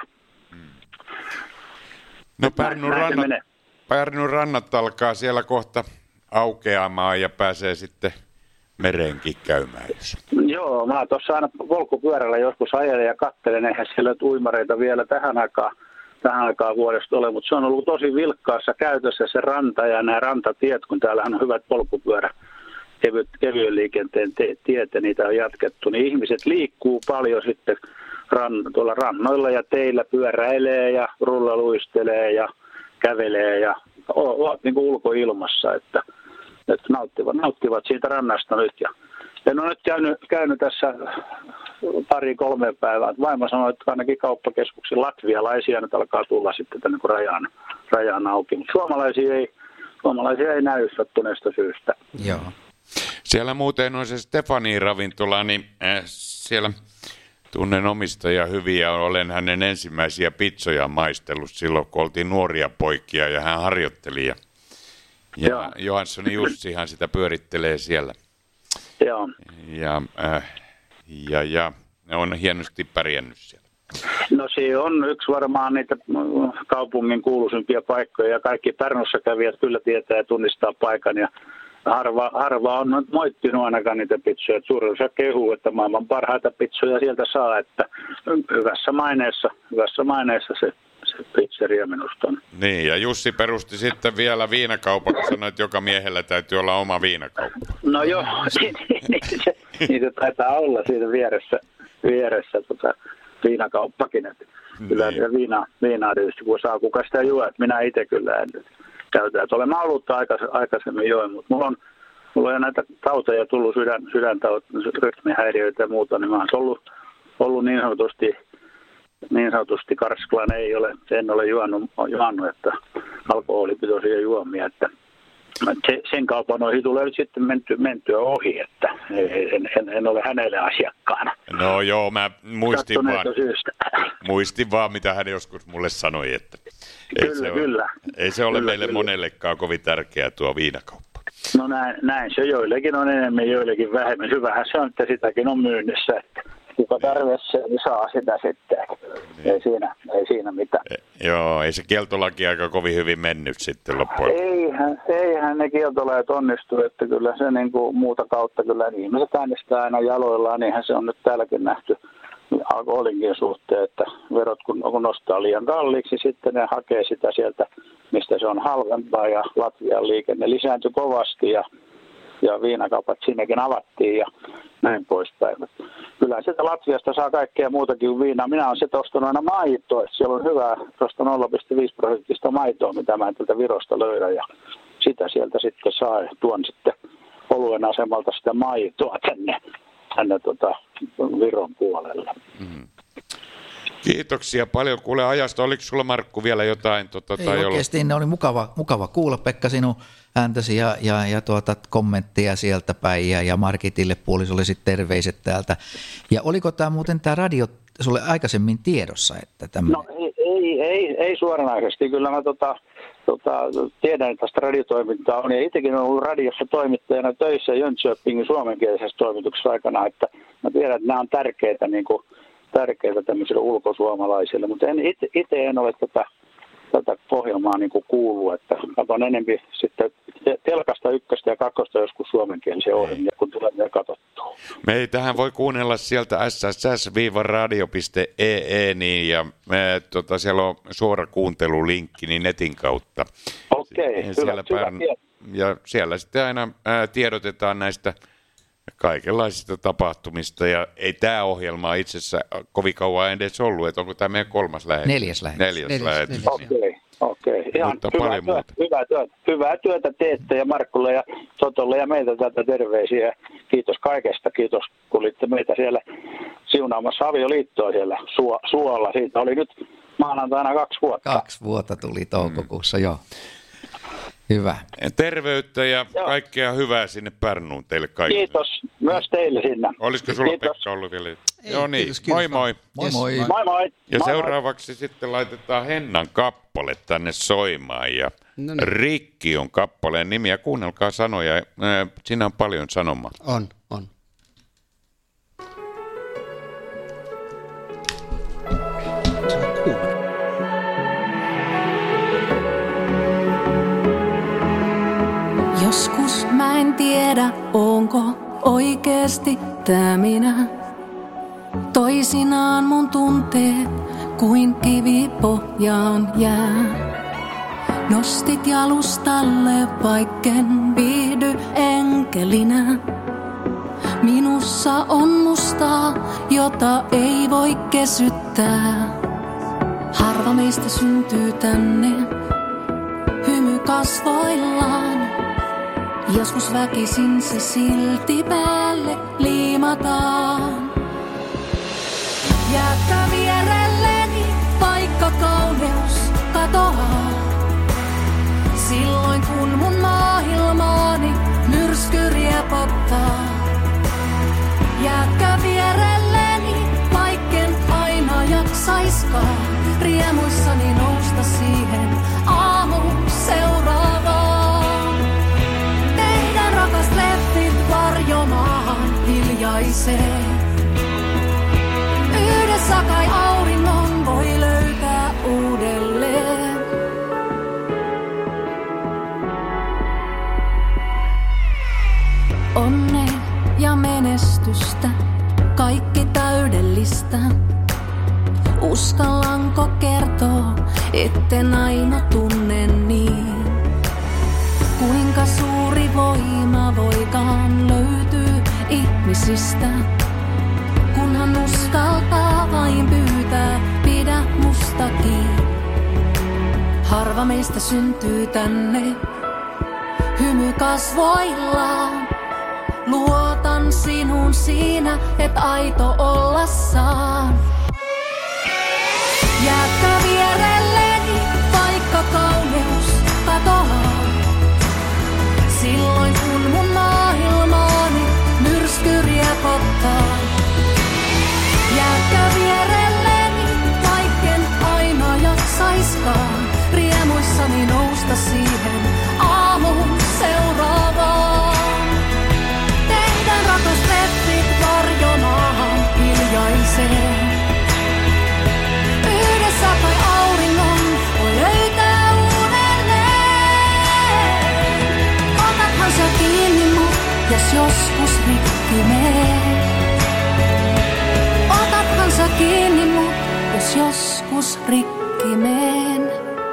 No Pärnun rannat alkaa siellä kohta aukeamaan ja pääsee sitten mereenkin käymään. Joo, mä tuossa aina polkupyörällä joskus ajelen ja katselen, eihän siellä uimareita vielä tähän tähän aikaan vuodesta ole, mutta se on ollut tosi vilkkaassa käytössä se ranta ja nämä rantatiet, kun täällähän on hyvät polkupyörä, kevyen liikenteen tiet ja niitä on jatkettu, niin ihmiset liikkuu paljon sitten tuolla rannoilla ja teillä pyöräilee ja rullaluistelee ja kävelee ja ovat niin kuin ulkoilmassa, että nauttivat siitä rannasta nyt. Ja en ole nyt käynyt tässä 2-3 päivää. Vaimo sanoi, että ainakin kauppakeskuksen latvialaisia nyt alkaa tulla sitten tänne kun rajaan auki. Mutta suomalaisia ei näy sattuneesta syystä. Joo. Siellä muuten on se Stefani-ravintola, niin siellä tunnen omistaja hyvin ja olen hänen ensimmäisiä pizzoja maistellut silloin, kun oltiin nuoria poikia ja hän harjoitteli. Ja Johansson Jussihan sitä pyörittelee siellä. Joo. Ja on hienosti pärjännyt siellä. No se on yksi varmaan niitä kaupungin kuuluisimpia paikkoja ja kaikki Pärnussa kävijät kyllä tietää ja tunnistaa paikan ja harva on moittinut ainakaan niitä pizzoja. Suurin osa kehuu, että maailman parhaita pizzoja sieltä saa, että hyvässä maineessa se pizzeria minusta on. Niin, ja Jussi perusti sitten vielä viinakaupan, kun sanoi, että joka miehellä täytyy olla oma viinakauppa. No joo, niin se taitaa olla siinä vieressä viinakauppakin. Että kyllä viinaa tietysti, kun saa kuka sitä juo, että minä itse kyllä en nyt käytä. Että olen ollut aikaisemmin join, mutta mulla on näitä tauteja tullut, rytmihäiriöitä ja muuta, niin mä oon ollut niin sanotusti karsklaan, en ole juonut, että alkoholipitoisia juomia, että sen kaupan ohi tulee nyt sitten mentyä ohi, että en ole hänelle asiakkaana. No joo, mä muistin vaan, mitä hän joskus mulle sanoi, että ei se ole meille monellekaan kovin tärkeää tuo viinakauppa. No näin se joillekin on enemmän, joillekin vähemmän. Hyvähän se on, että sitäkin on myynnissä, että kuka tarvitsee, niin saa sitä sitten. Ei siinä mitään. Joo, ei se kieltolaki aika kovin hyvin mennyt sitten loppuun. Eihän ne kieltolajat onnistu, että kyllä se niin kuin muuta kautta kyllä ihmiset äänestää aina jaloillaan, niinhän se on nyt täälläkin nähty alkoholinkin suhteen, että verot kun nostaa liian kalliiksi, sitten ne hakee sitä sieltä, mistä se on halvempaa ja Latvian liikenne lisääntyi kovasti ja viinakaupat sinnekin avattiin ja näin poispäin. Kyllä sieltä Latviasta saa kaikkea muutakin kuin viinaa. Minä olen sitä ostanut aina maitoa, että siellä on hyvää tuosta 0,5% maitoa, mitä mä tältä Virosta löydän ja sitä sieltä sitten saa ja tuon sitten oluen asemalta sitä maitoa tänne Viron puolelle. Mm. Kiitoksia paljon kuule ajasta. Oliko sulla Markku vielä jotain? Ei oikeasti, ne oli mukava kuulla Pekka sinun ääntäsi ja kommentteja sieltä päin ja Margitille puolisolle sitten terveiset täältä. Ja oliko tämä muuten tämä radio sulle aikaisemmin tiedossa? Että no ei suoranaisesti. Kyllä mä tiedän, että tästä radiotoimintaa on ja itsekin olen ollut radiossa toimittajana töissä Jönköpingin suomenkielisessä toimituksessa aikana, että mä tiedän, että nämä on tärkeitä tämmöisille ulkosuomalaisille, mutta itse en ole tätä ohjelmaa niin kuin kuullut, että katson enemmän sitten telkasta 1 ja 2 joskus suomenkielisiä ohjelmia, kun tulee katsottua. Meitähän voi kuunnella sieltä sss-radio.ee niin, ja siellä on suora kuuntelulinkki niin netin kautta. Okei, hyvä. Ja siellä sitten aina tiedotetaan näistä kaikenlaisista tapahtumista, ja ei tämä ohjelma itse asiassa kovin kauan edes ollut, että onko tämä meidän 3. lähetys? 4. lähetys. Okei. Ihan hyvää työtä teette ja Markkulle ja Totolle ja meiltä tätä terveisiä. Kiitos kaikesta. Kiitos, kun olitte meitä siellä siunaamassa avioliittoa siellä Suolla. Siitä oli nyt maanantaina 2 vuotta. 2 vuotta tuli toukokuussa, joo. Hyvä. Terveyttä ja kaikkea hyvää sinne Pärnuun teille kaikille. Kiitos. Myös teille sinne. Olisiko sulla Pekka ollut vielä? Joo niin. Kiitos. Moi moi. Moi. Ja seuraavaksi sitten laitetaan Hennan kappale tänne soimaan. Ja Rikki on kappaleen nimi ja kuunnelkaa sanoja. Siinä on paljon sanomaa. On. Joskus mä en tiedä, onko oikeesti tää minä. Toisinaan mun tunteet kuin kivi pohjaan jää. Nostit jalustalle, vaikken viihdy enkelinä. Minussa on mustaa, jota ei voi kesyttää. Harva meistä syntyy tänne, hymy kasvoillaan. Joskus väkisin se silti päälle liimataan. Jääkää vierelleni, vaikka kauneus katoaa. Silloin kun mun maailmaani myrsky riepottaa. Jääkää vierelleni, vaikken aina jaksaiskaan. Riemuissani nousta siihen aamun seuraavaan. Tehdään rakas leffit varjomaahan hiljaiseen. Yhdessä kai auringon voi löytää uudelleen. Onnea ja menestystä, kaikki täydellistä. Uskallanko kertoa, etten aina tunne niin? Kuinka suuri voima voikaan löytyy ihmisistä? Kunhan uskaltaa vain pyytää, pidä mustakin. Harva meistä syntyy tänne, hymy kasvoillaan. Luotan sinuun siinä, et aito olla saan. Jääkää vierelleni, vaikka kauneus katoaa. Silloin kun mun maailmaani myrsky riepottaa. Jääkää vierelleni, vaikken aina jaksaiskaan. Riemuissani nousta siihen aamun seuraavaan. Tehdään rakas leffit varjomaahan hiljaiseen. Yhdessä kai auringon voi löytää uudelleen. Otathan sä kiinni mut, jos joskus rikki meen. Otathan sä kiinni mut, jos joskus rikki meen.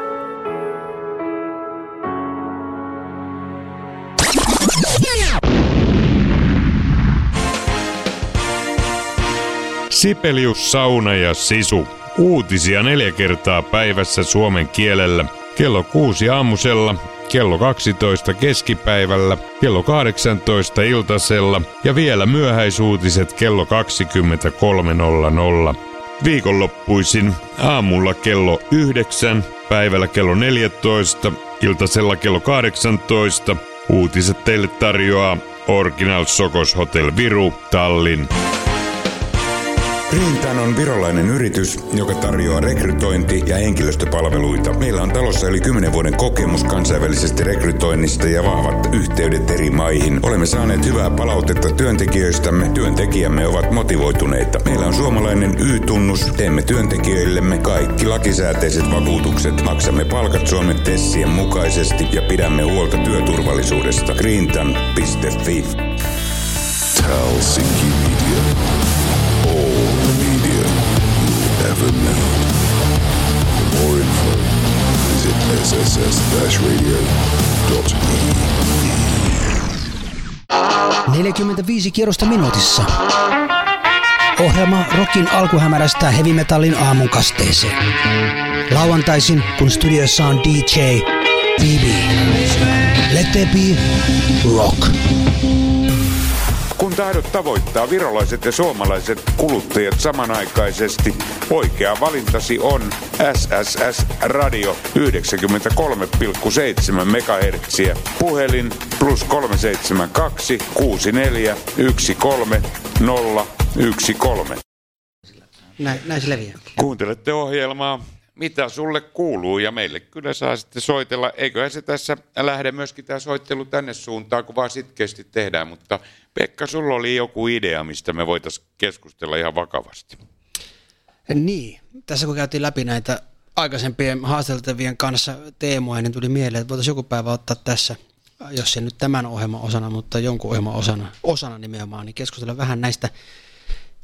Sibelius, Sauna ja Sisu. Uutisia 4 kertaa päivässä suomen kielellä. Kello 6 aamusella, kello 12 keskipäivällä, kello 18 iltasella ja vielä myöhäisuutiset kello 23.00. Viikonloppuisin aamulla kello 9, päivällä kello 14, iltasella kello 18. Uutiset teille tarjoaa Original Sokos Hotel Viru, Tallinn. Grintan on virolainen yritys, joka tarjoaa rekrytointi- ja henkilöstöpalveluita. Meillä on talossa yli 10 vuoden kokemus kansainvälisestä rekrytoinnista ja vahvat yhteydet eri maihin. Olemme saaneet hyvää palautetta työntekijöistämme. Työntekijämme ovat motivoituneita. Meillä on suomalainen Y-tunnus. Teemme työntekijöillemme kaikki lakisääteiset vakuutukset. Maksamme palkat Suomen TESien mukaisesti ja pidämme huolta työturvallisuudesta. Grintan.fi. Helsinki Media. Ever known. For more info, visit sss-radio.e. 45 kierrosta minuutissa. Ohjelma rockin alkuhämärästä heavy metallin aamunkasteeseen. Lauantaisin, kun studiossa on DJ BB. Let there be rock. Kun tahdot tavoittaa virolaiset ja suomalaiset kuluttajat samanaikaisesti, oikea valintasi on SSS Radio 93,7 MHz. Puhelin +372 64 13 013. Näin se leviää. Kuuntelette ohjelmaa Mitä sulle kuuluu, ja meille kyllä saa sitten soitella. Eiköhän se tässä lähde myöskin tämä soittelu tänne suuntaan, kun vaan sitkeästi tehdään. Mutta Pekka, sulla oli joku idea, mistä me voitaisiin keskustella ihan vakavasti. Niin, tässä kun käytiin läpi näitä aikaisempien haasteltavien kanssa teemoja, niin tuli mieleen, että voitaisiin joku päivä ottaa tässä, jos se nyt tämän ohjelman osana, mutta jonkun ohjelman osana nimenomaan, niin keskustella vähän näistä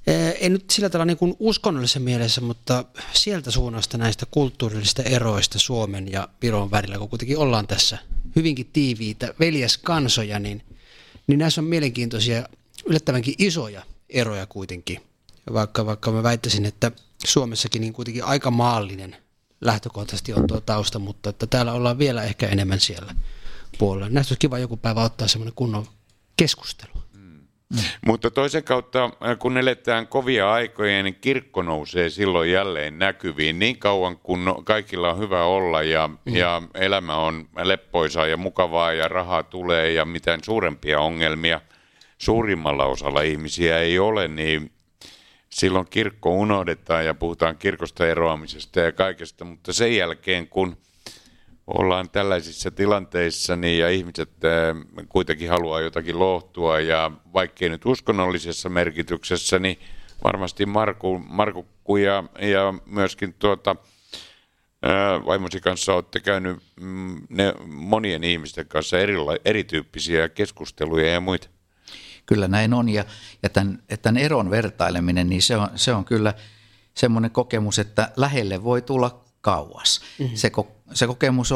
ei nyt sillä tavalla niin kuin uskonnollisessa mielessä, mutta sieltä suunnasta näistä kulttuurillisista eroista Suomen ja Viron välillä, kun kuitenkin ollaan tässä hyvinkin tiiviitä veljeskansoja, niin näissä on mielenkiintoisia, yllättävänkin isoja eroja kuitenkin. Vaikka mä väittäisin, että Suomessakin niin kuitenkin aika maallinen lähtökohtaisesti on tuo tausta, mutta että täällä ollaan vielä ehkä enemmän siellä puolella. Näistä olisi kiva joku päivä ottaa semmoinen kunnon keskustelu. Mutta toisen kautta, kun eletään kovia aikoja, niin kirkko nousee silloin jälleen näkyviin niin kauan, kun kaikilla on hyvä olla ja elämä on leppoisaa ja mukavaa ja rahaa tulee ja mitään suurempia ongelmia suurimmalla osalla ihmisiä ei ole, niin silloin kirkko unohdetaan ja puhutaan kirkosta eroamisesta ja kaikesta, mutta sen jälkeen, kun ollaan tällaisissa tilanteissa niin, ja ihmiset kuitenkin haluaa jotakin lohtua ja vaikkei nyt uskonnollisessa merkityksessä, niin varmasti Markukku ja myöskin vaimosi kanssa olette käynyt monien ihmisten kanssa erityyppisiä keskusteluja ja muita. Kyllä näin on ja tämän eron vertaileminen, niin se on kyllä semmoinen kokemus, että lähelle voi tulla kauas. Mm-hmm. Se kokemus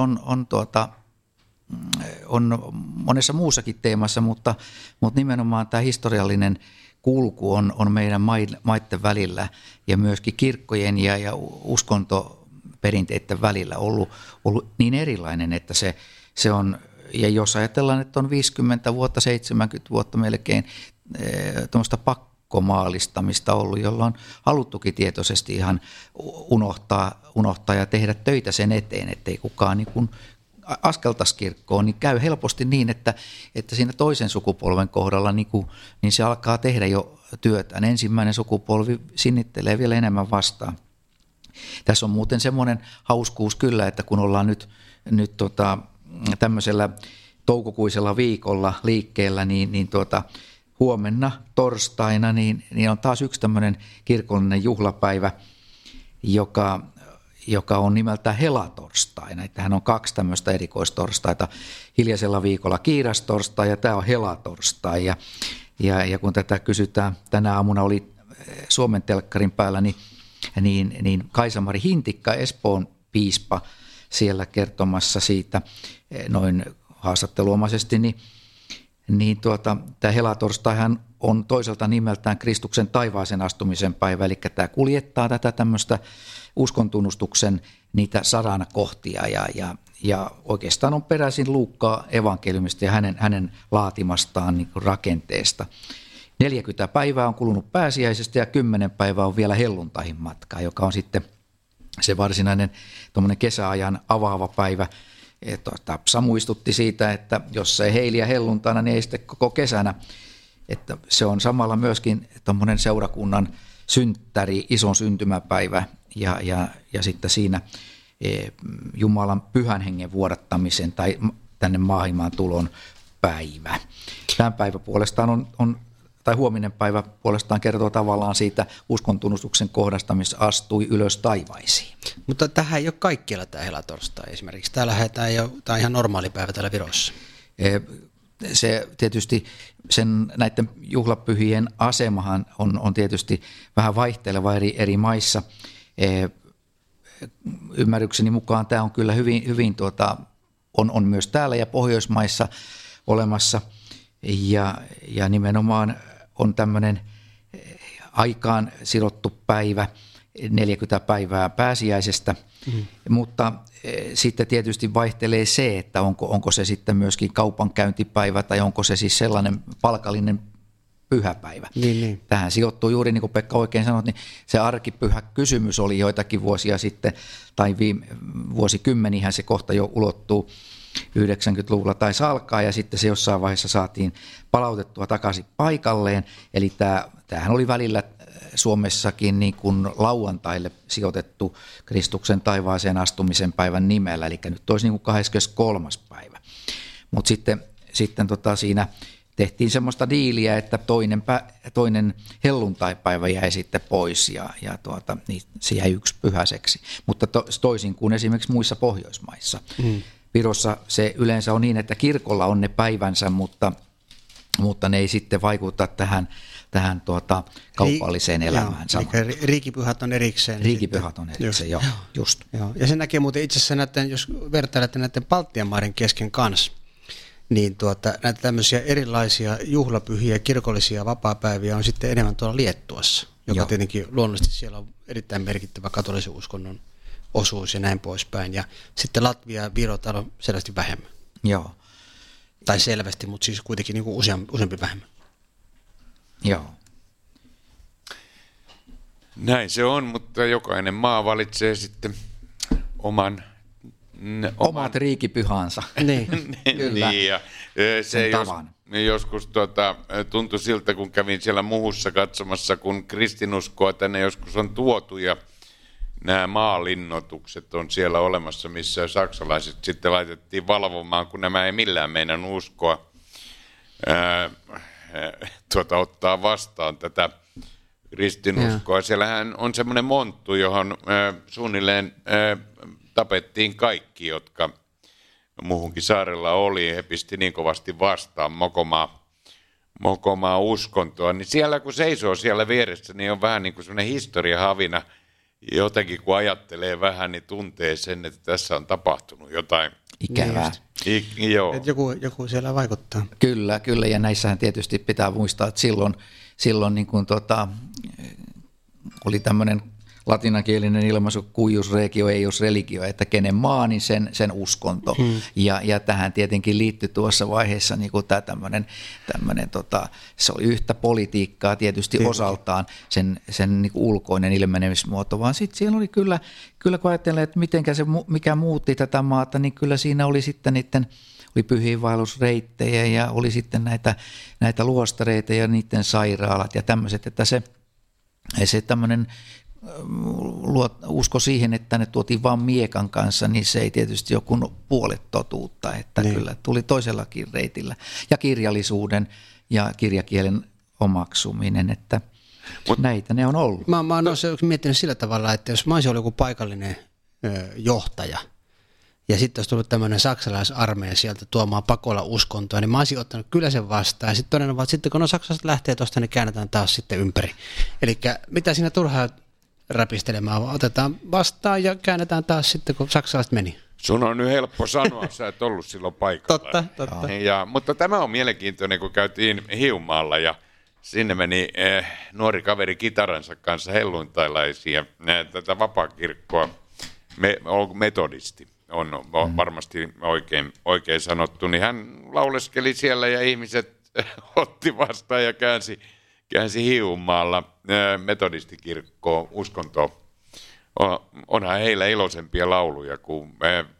on monessa muussakin teemassa, mutta nimenomaan tämä historiallinen kulku on meidän maiden välillä ja myöskin kirkkojen ja uskontoperinteiden välillä ollut niin erilainen, että se on, ja jos ajatellaan, että on 50 vuotta, 70 vuotta melkein tuommoista pakkomaalistamista ollut, jolla on haluttukin tietoisesti ihan unohtaa ja tehdä töitä sen eteen, ettei kukaan niin kuin askeltaisi kirkkoon, niin käy helposti niin, että siinä toisen sukupolven kohdalla niin se alkaa tehdä jo työtään. Ensimmäinen sukupolvi sinnittelee vielä enemmän vastaan. Tässä on muuten semmoinen hauskuus kyllä, että kun ollaan nyt tämmöisellä toukokuisella viikolla liikkeellä, niin huomenna torstaina niin on taas yksi tämmöinen kirkollinen juhlapäivä, joka on nimeltään helatorstai. Tähän on 2 tämmöistä erikoistorstaita. Hiljaisella viikolla kiirastorstai ja tämä on helatorstai. Ja kun tätä kysytään, tänä aamuna oli Suomen telkkarin päällä, niin Kaisa-Mari Hintikka, Espoon piispa, siellä kertomassa siitä noin haastatteluomaisesti, niin tämä helatorstaihan on toiselta nimeltään Kristuksen taivaaseen astumisen päivä, eli tämä kuljettaa tätä tämmöistä uskontunnustuksen niitä 100 kohtia ja oikeastaan on peräisin Luukkaa evankeliumista ja hänen laatimastaan niin kuin rakenteesta. 40 päivää on kulunut pääsiäisestä ja 10 päivää on vielä helluntaihin matkaa, joka on sitten se varsinainen tuommoinen kesäajan avaava päivä. Samu istutti siitä, että jos ei heiliä helluntaina, niin ei sitten koko kesänä. Että se on samalla myöskin tuommoinen seurakunnan synttäri, ison syntymäpäivä ja sitten siinä Jumalan pyhän hengen vuodattamisen tai tänne maailmaan tulon päivä. Tämän päivä puolestaan tai huominen päivä puolestaan kertoo tavallaan siitä uskontunnustuksen kohdasta, missä astui ylös taivaisiin. Mutta tähän ei ole kaikkialla tämä helatorstai esimerkiksi. Täällä tämä on ihan normaali päivä täällä Virossa. Se tietysti näiden juhlapyhien asemahan on tietysti vähän vaihteleva eri maissa. Ymmärrykseni mukaan tämä on kyllä hyvin on myös täällä ja Pohjoismaissa olemassa ja nimenomaan on tämmöinen aikaan sidottu päivä, 40 päivää pääsiäisestä, mutta sitten tietysti vaihtelee se, että onko se sitten myöskin kaupankäyntipäivä tai onko se siis sellainen palkallinen pyhäpäivä. Niin. Tähän sijoittuu juuri niin kuin Pekka oikein sanoi, niin se arkipyhä kysymys oli joitakin vuosia sitten tai vuosikymmenihän se kohta jo ulottuu. 90-luvulla taisi alkaa ja sitten se jossain vaiheessa saatiin palautettua takaisin paikalleen. Eli tämähän oli välillä Suomessakin niin kuin lauantaille sijoitettu Kristuksen taivaaseen astumisen päivän nimellä, eli nyt olisi niin kuin 23. päivä. Mutta sitten siinä tehtiin semmoista diiliä, että toinen helluntaipäivä jäi sitten pois ja niin se jäi yksi pyhäiseksi, mutta toisin kuin esimerkiksi muissa Pohjoismaissa. Virossa se yleensä on niin, että kirkolla on ne päivänsä, mutta mutta ne ei sitten vaikuta tähän kaupalliseen elämään. Eli riikipyhät on erikseen. Riikipyhät on erikseen, joo, just. Joo. Ja se näkee muuten itse asiassa jos vertailette näiden Baltian maiden kesken kanssa, niin näitä tämmöisiä erilaisia juhlapyhiä, kirkollisia vapaapäiviä on sitten enemmän tuolla Liettuassa, joka tietenkin luonnollisesti siellä on erittäin merkittävä katolisen uskonnon osuus ja näin poispäin. Ja sitten Latvia ja Viro täällä on selvästi vähemmän. Joo. Tai selvästi, mutta siis kuitenkin niin kuin useampi vähemmän. Joo. Näin se on, mutta jokainen maa valitsee sitten omat riikipyhansa. Kyllä. Niin, ja se joskus tuntui siltä, kun kävin siellä Muhussa katsomassa, kun kristinuskoa tänne joskus on tuotu ja nämä maalinnoitukset on siellä olemassa, missä saksalaiset sitten laitettiin valvomaan, kun nämä ei millään meidän uskoa ottaa vastaan tätä kristinuskoa. Siellähän on semmoinen monttu, johon suunnilleen tapettiin kaikki, jotka muuhunkin saarella oli. He pisti niin kovasti vastaan mokomaa uskontoa. Niin siellä kun seisoo siellä vieressä, niin on vähän niin kuin semmoinen historiahavina. Jotenkin kun ajattelee vähän, niin tuntee sen, että tässä on tapahtunut jotain ikävää. Joo. Että joku siellä vaikuttaa. Kyllä, ja näissähän tietysti pitää muistaa, että silloin niin kuin oli tämmöinen latinankielinen ilmaisu cuius regio eius religio, että kenen maa, niin sen uskonto. Ja tähän tietenkin liittyi tuossa vaiheessa niin kuin tämä tämmöinen se oli yhtä politiikkaa tietysti osaltaan sen niin kuin ulkoinen ilmenemismuoto, vaan sitten siellä oli kyllä kun ajattelee, että mikä muutti tätä maata, niin kyllä siinä oli sitten oli pyhiinvaellusreittejä ja oli sitten näitä luostareita ja niiden sairaalat ja tämmöiset, että se tämmöinen usko siihen, että ne tuotiin vain miekan kanssa, niin se ei tietysti ole kuin puolet totuutta, että kyllä tuli toisellakin reitillä. Ja kirjallisuuden ja kirjakielen omaksuminen, että näitä ne on ollut. Mä oon miettinyt sillä tavalla, että jos mä olisin ollut joku paikallinen johtaja, ja sitten olisi tullut tämmöinen saksalaisarmeija sieltä tuomaan pakolla uskontoa, niin mä olisin ottanut kyllä sen vastaan. Ja sitten todennut, että sitten kun saksalaiset lähtee tuosta, niin käännetään taas sitten ympäri. Eli mitä siinä turhaa räpistelemään, otetaan vastaan ja käännetään taas sitten, kun saksalaiset meni. Sun on nyt helppo sanoa, sä et ollut silloin paikalla. Totta. Mutta tämä on mielenkiintoinen, kun käytiin Hiumaalla ja sinne meni nuori kaveri kitaransa kanssa helluntailaisia tätä vapaakirkkoa, metodisti. On varmasti oikein sanottu, niin hän lauleskeli siellä ja ihmiset otti vastaan ja käänsi Hiumaalla metodistikirkkoon uskontoon. Onhan heillä iloisempia lauluja kuin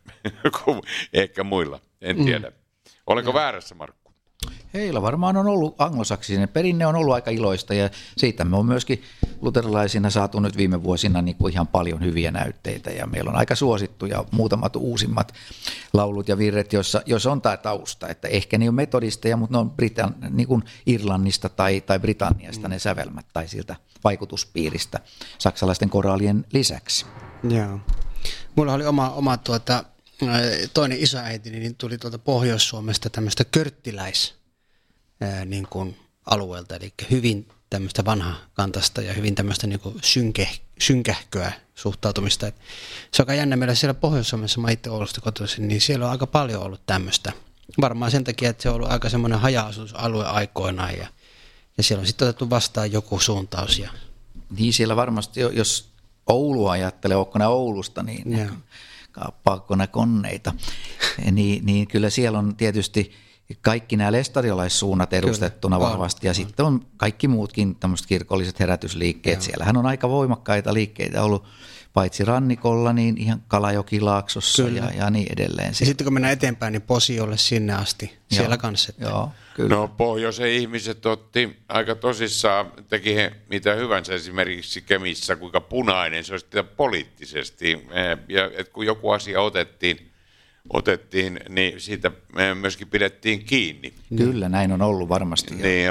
ehkä muilla, en tiedä. Olenko väärässä, Markku? Heillä varmaan on ollut anglosaksinen perinne, on ollut aika iloista ja siitä me on myöskin luterilaisina saatu nyt viime vuosina niin kuin ihan paljon hyviä näytteitä ja meillä on aika suosittuja muutamat uusimmat laulut ja virret, joissa on tämä tausta, että ehkä ne on metodisteja, mutta ne on niin kuin Irlannista tai Britanniasta ne sävelmät tai siltä vaikutuspiiristä saksalaisten koraalien lisäksi. Joo. Mulla oli oma toinen isoäitini, niin tuli tuolta Pohjois-Suomesta tämmöistä körttiläis niin kuin alueelta, eli hyvin tämmöistä vanhakantasta ja hyvin tämmöistä niin kuin synkähköä suhtautumista. Et se on aika jännä meillä siellä Pohjois-Suomessa, mä itse Oulusta kotoisin, niin siellä on aika paljon ollut tämmöistä. Varmaan sen takia, että se on ollut aika semmoinen haja-asutusalue aikoinaan ja siellä on sitten otettu vastaan joku suuntaus. Ja niin siellä varmasti, jos Oulua ajattelee, onko ne Oulusta, niin kaappaako ne konneita, niin kyllä siellä on tietysti kaikki nämä lestariolaissuunnat edustettuna vahvasti ja sitten on kaikki muutkin tämmöiset kirkolliset herätysliikkeet. Joo. Siellähän on aika voimakkaita liikkeitä ollut paitsi rannikolla, niin ihan Kalajokilaaksossa ja niin edelleen. Ja sitten kun mennään eteenpäin, niin Posiolle sinne asti siellä kanssa. Joo, kyllä. No pohjoisen ihmiset otti aika tosissaan, teki he mitä hyvänsä esimerkiksi Kemissä, kuinka punainen se olisi poliittisesti. Ja kun joku asia otettiin, niin siitä myöskin pidettiin kiinni. Kyllä, näin on ollut varmasti. Niin,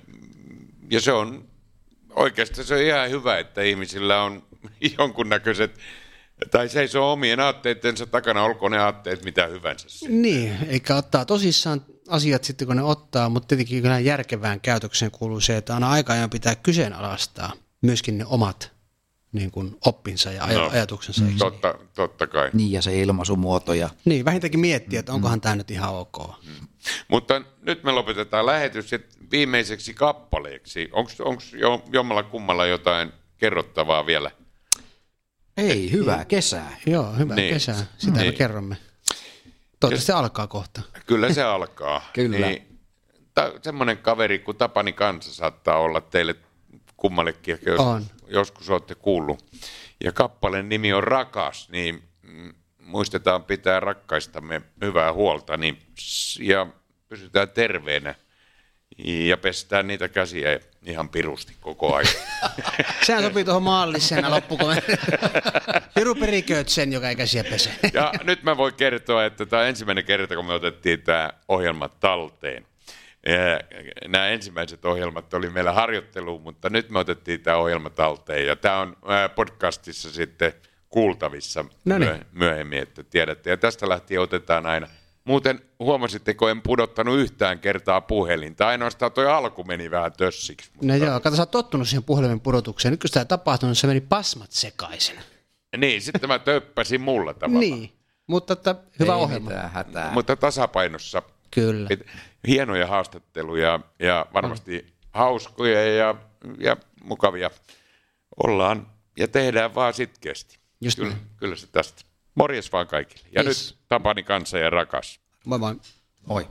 ja se on oikeastaan se on ihan hyvä, että ihmisillä on jonkunnäköiset Tai seisoo omien aatteittensa takana, olkoon ne aatteet mitä hyvänsä. Niin, eikä ottaa tosissaan asiat sitten kun ne ottaa, mutta tietenkin kyllä järkevään käytökseen kuuluu se, että aina aika ajan pitää kyseenalaistaa myöskin ne omat niin kuin oppinsa ja ajatuksensa. Totta kai. Niin, ja se ilmaisumuoto. Niin, vähintäänkin miettiä, että onkohan tämä nyt ihan ok. Mutta nyt me lopetetaan lähetys viimeiseksi kappaleeksi. Onko jommalla kummalla jotain kerrottavaa vielä? Ei, hyvää kesää. Joo, hyvää kesää. Sitä me kerromme. Toivottavasti se alkaa kohta. Kyllä se alkaa. Kyllä. Niin, semmoinen kaveri kuin Tapani Kansa saattaa olla teille kummallekin, joskus olette kuullut. Ja kappaleen nimi on Rakas, niin muistetaan pitää rakkaistamme hyvää huolta ja pysytään terveenä ja pestään niitä käsiä ihan pirusti koko ajan. Sehän sopii tuohon maalliseen loppukommentti. Piru perikööt sen, joka ei käsiä pese. Ja nyt mä voin kertoa, että tämä on ensimmäinen kerta, kun me otettiin tämä ohjelma talteen. Nämä ensimmäiset ohjelmat oli meillä harjoitteluun, mutta nyt me otettiin tämä ohjelma talteen ja tämä on podcastissa sitten kuultavissa myöhemmin, että tiedätte. Ja tästä lähtien otetaan aina. Muuten huomasitteko, en pudottanut yhtään kertaa puhelinta. Ainoastaan toi alku meni vähän tössiksi. Mutta... No joo, kato, sä oot tottunut siihen puhelimen pudotukseen. Nyt kun sitä tapahtui, niin se meni pasmat sekaisin. Niin, sitten mä töppäsin mulla tavalla. Niin, mutta hyvä ohjelma. Mutta tasapainossa. Kyllä. Hienoja haastatteluja ja varmasti hauskoja ja mukavia ollaan ja tehdään vaan sitkeästi. Kyllä se tästä. Morjes vaan kaikille. Ja nyt Tapani Kansa ja Rakas. Moi moi. Moi.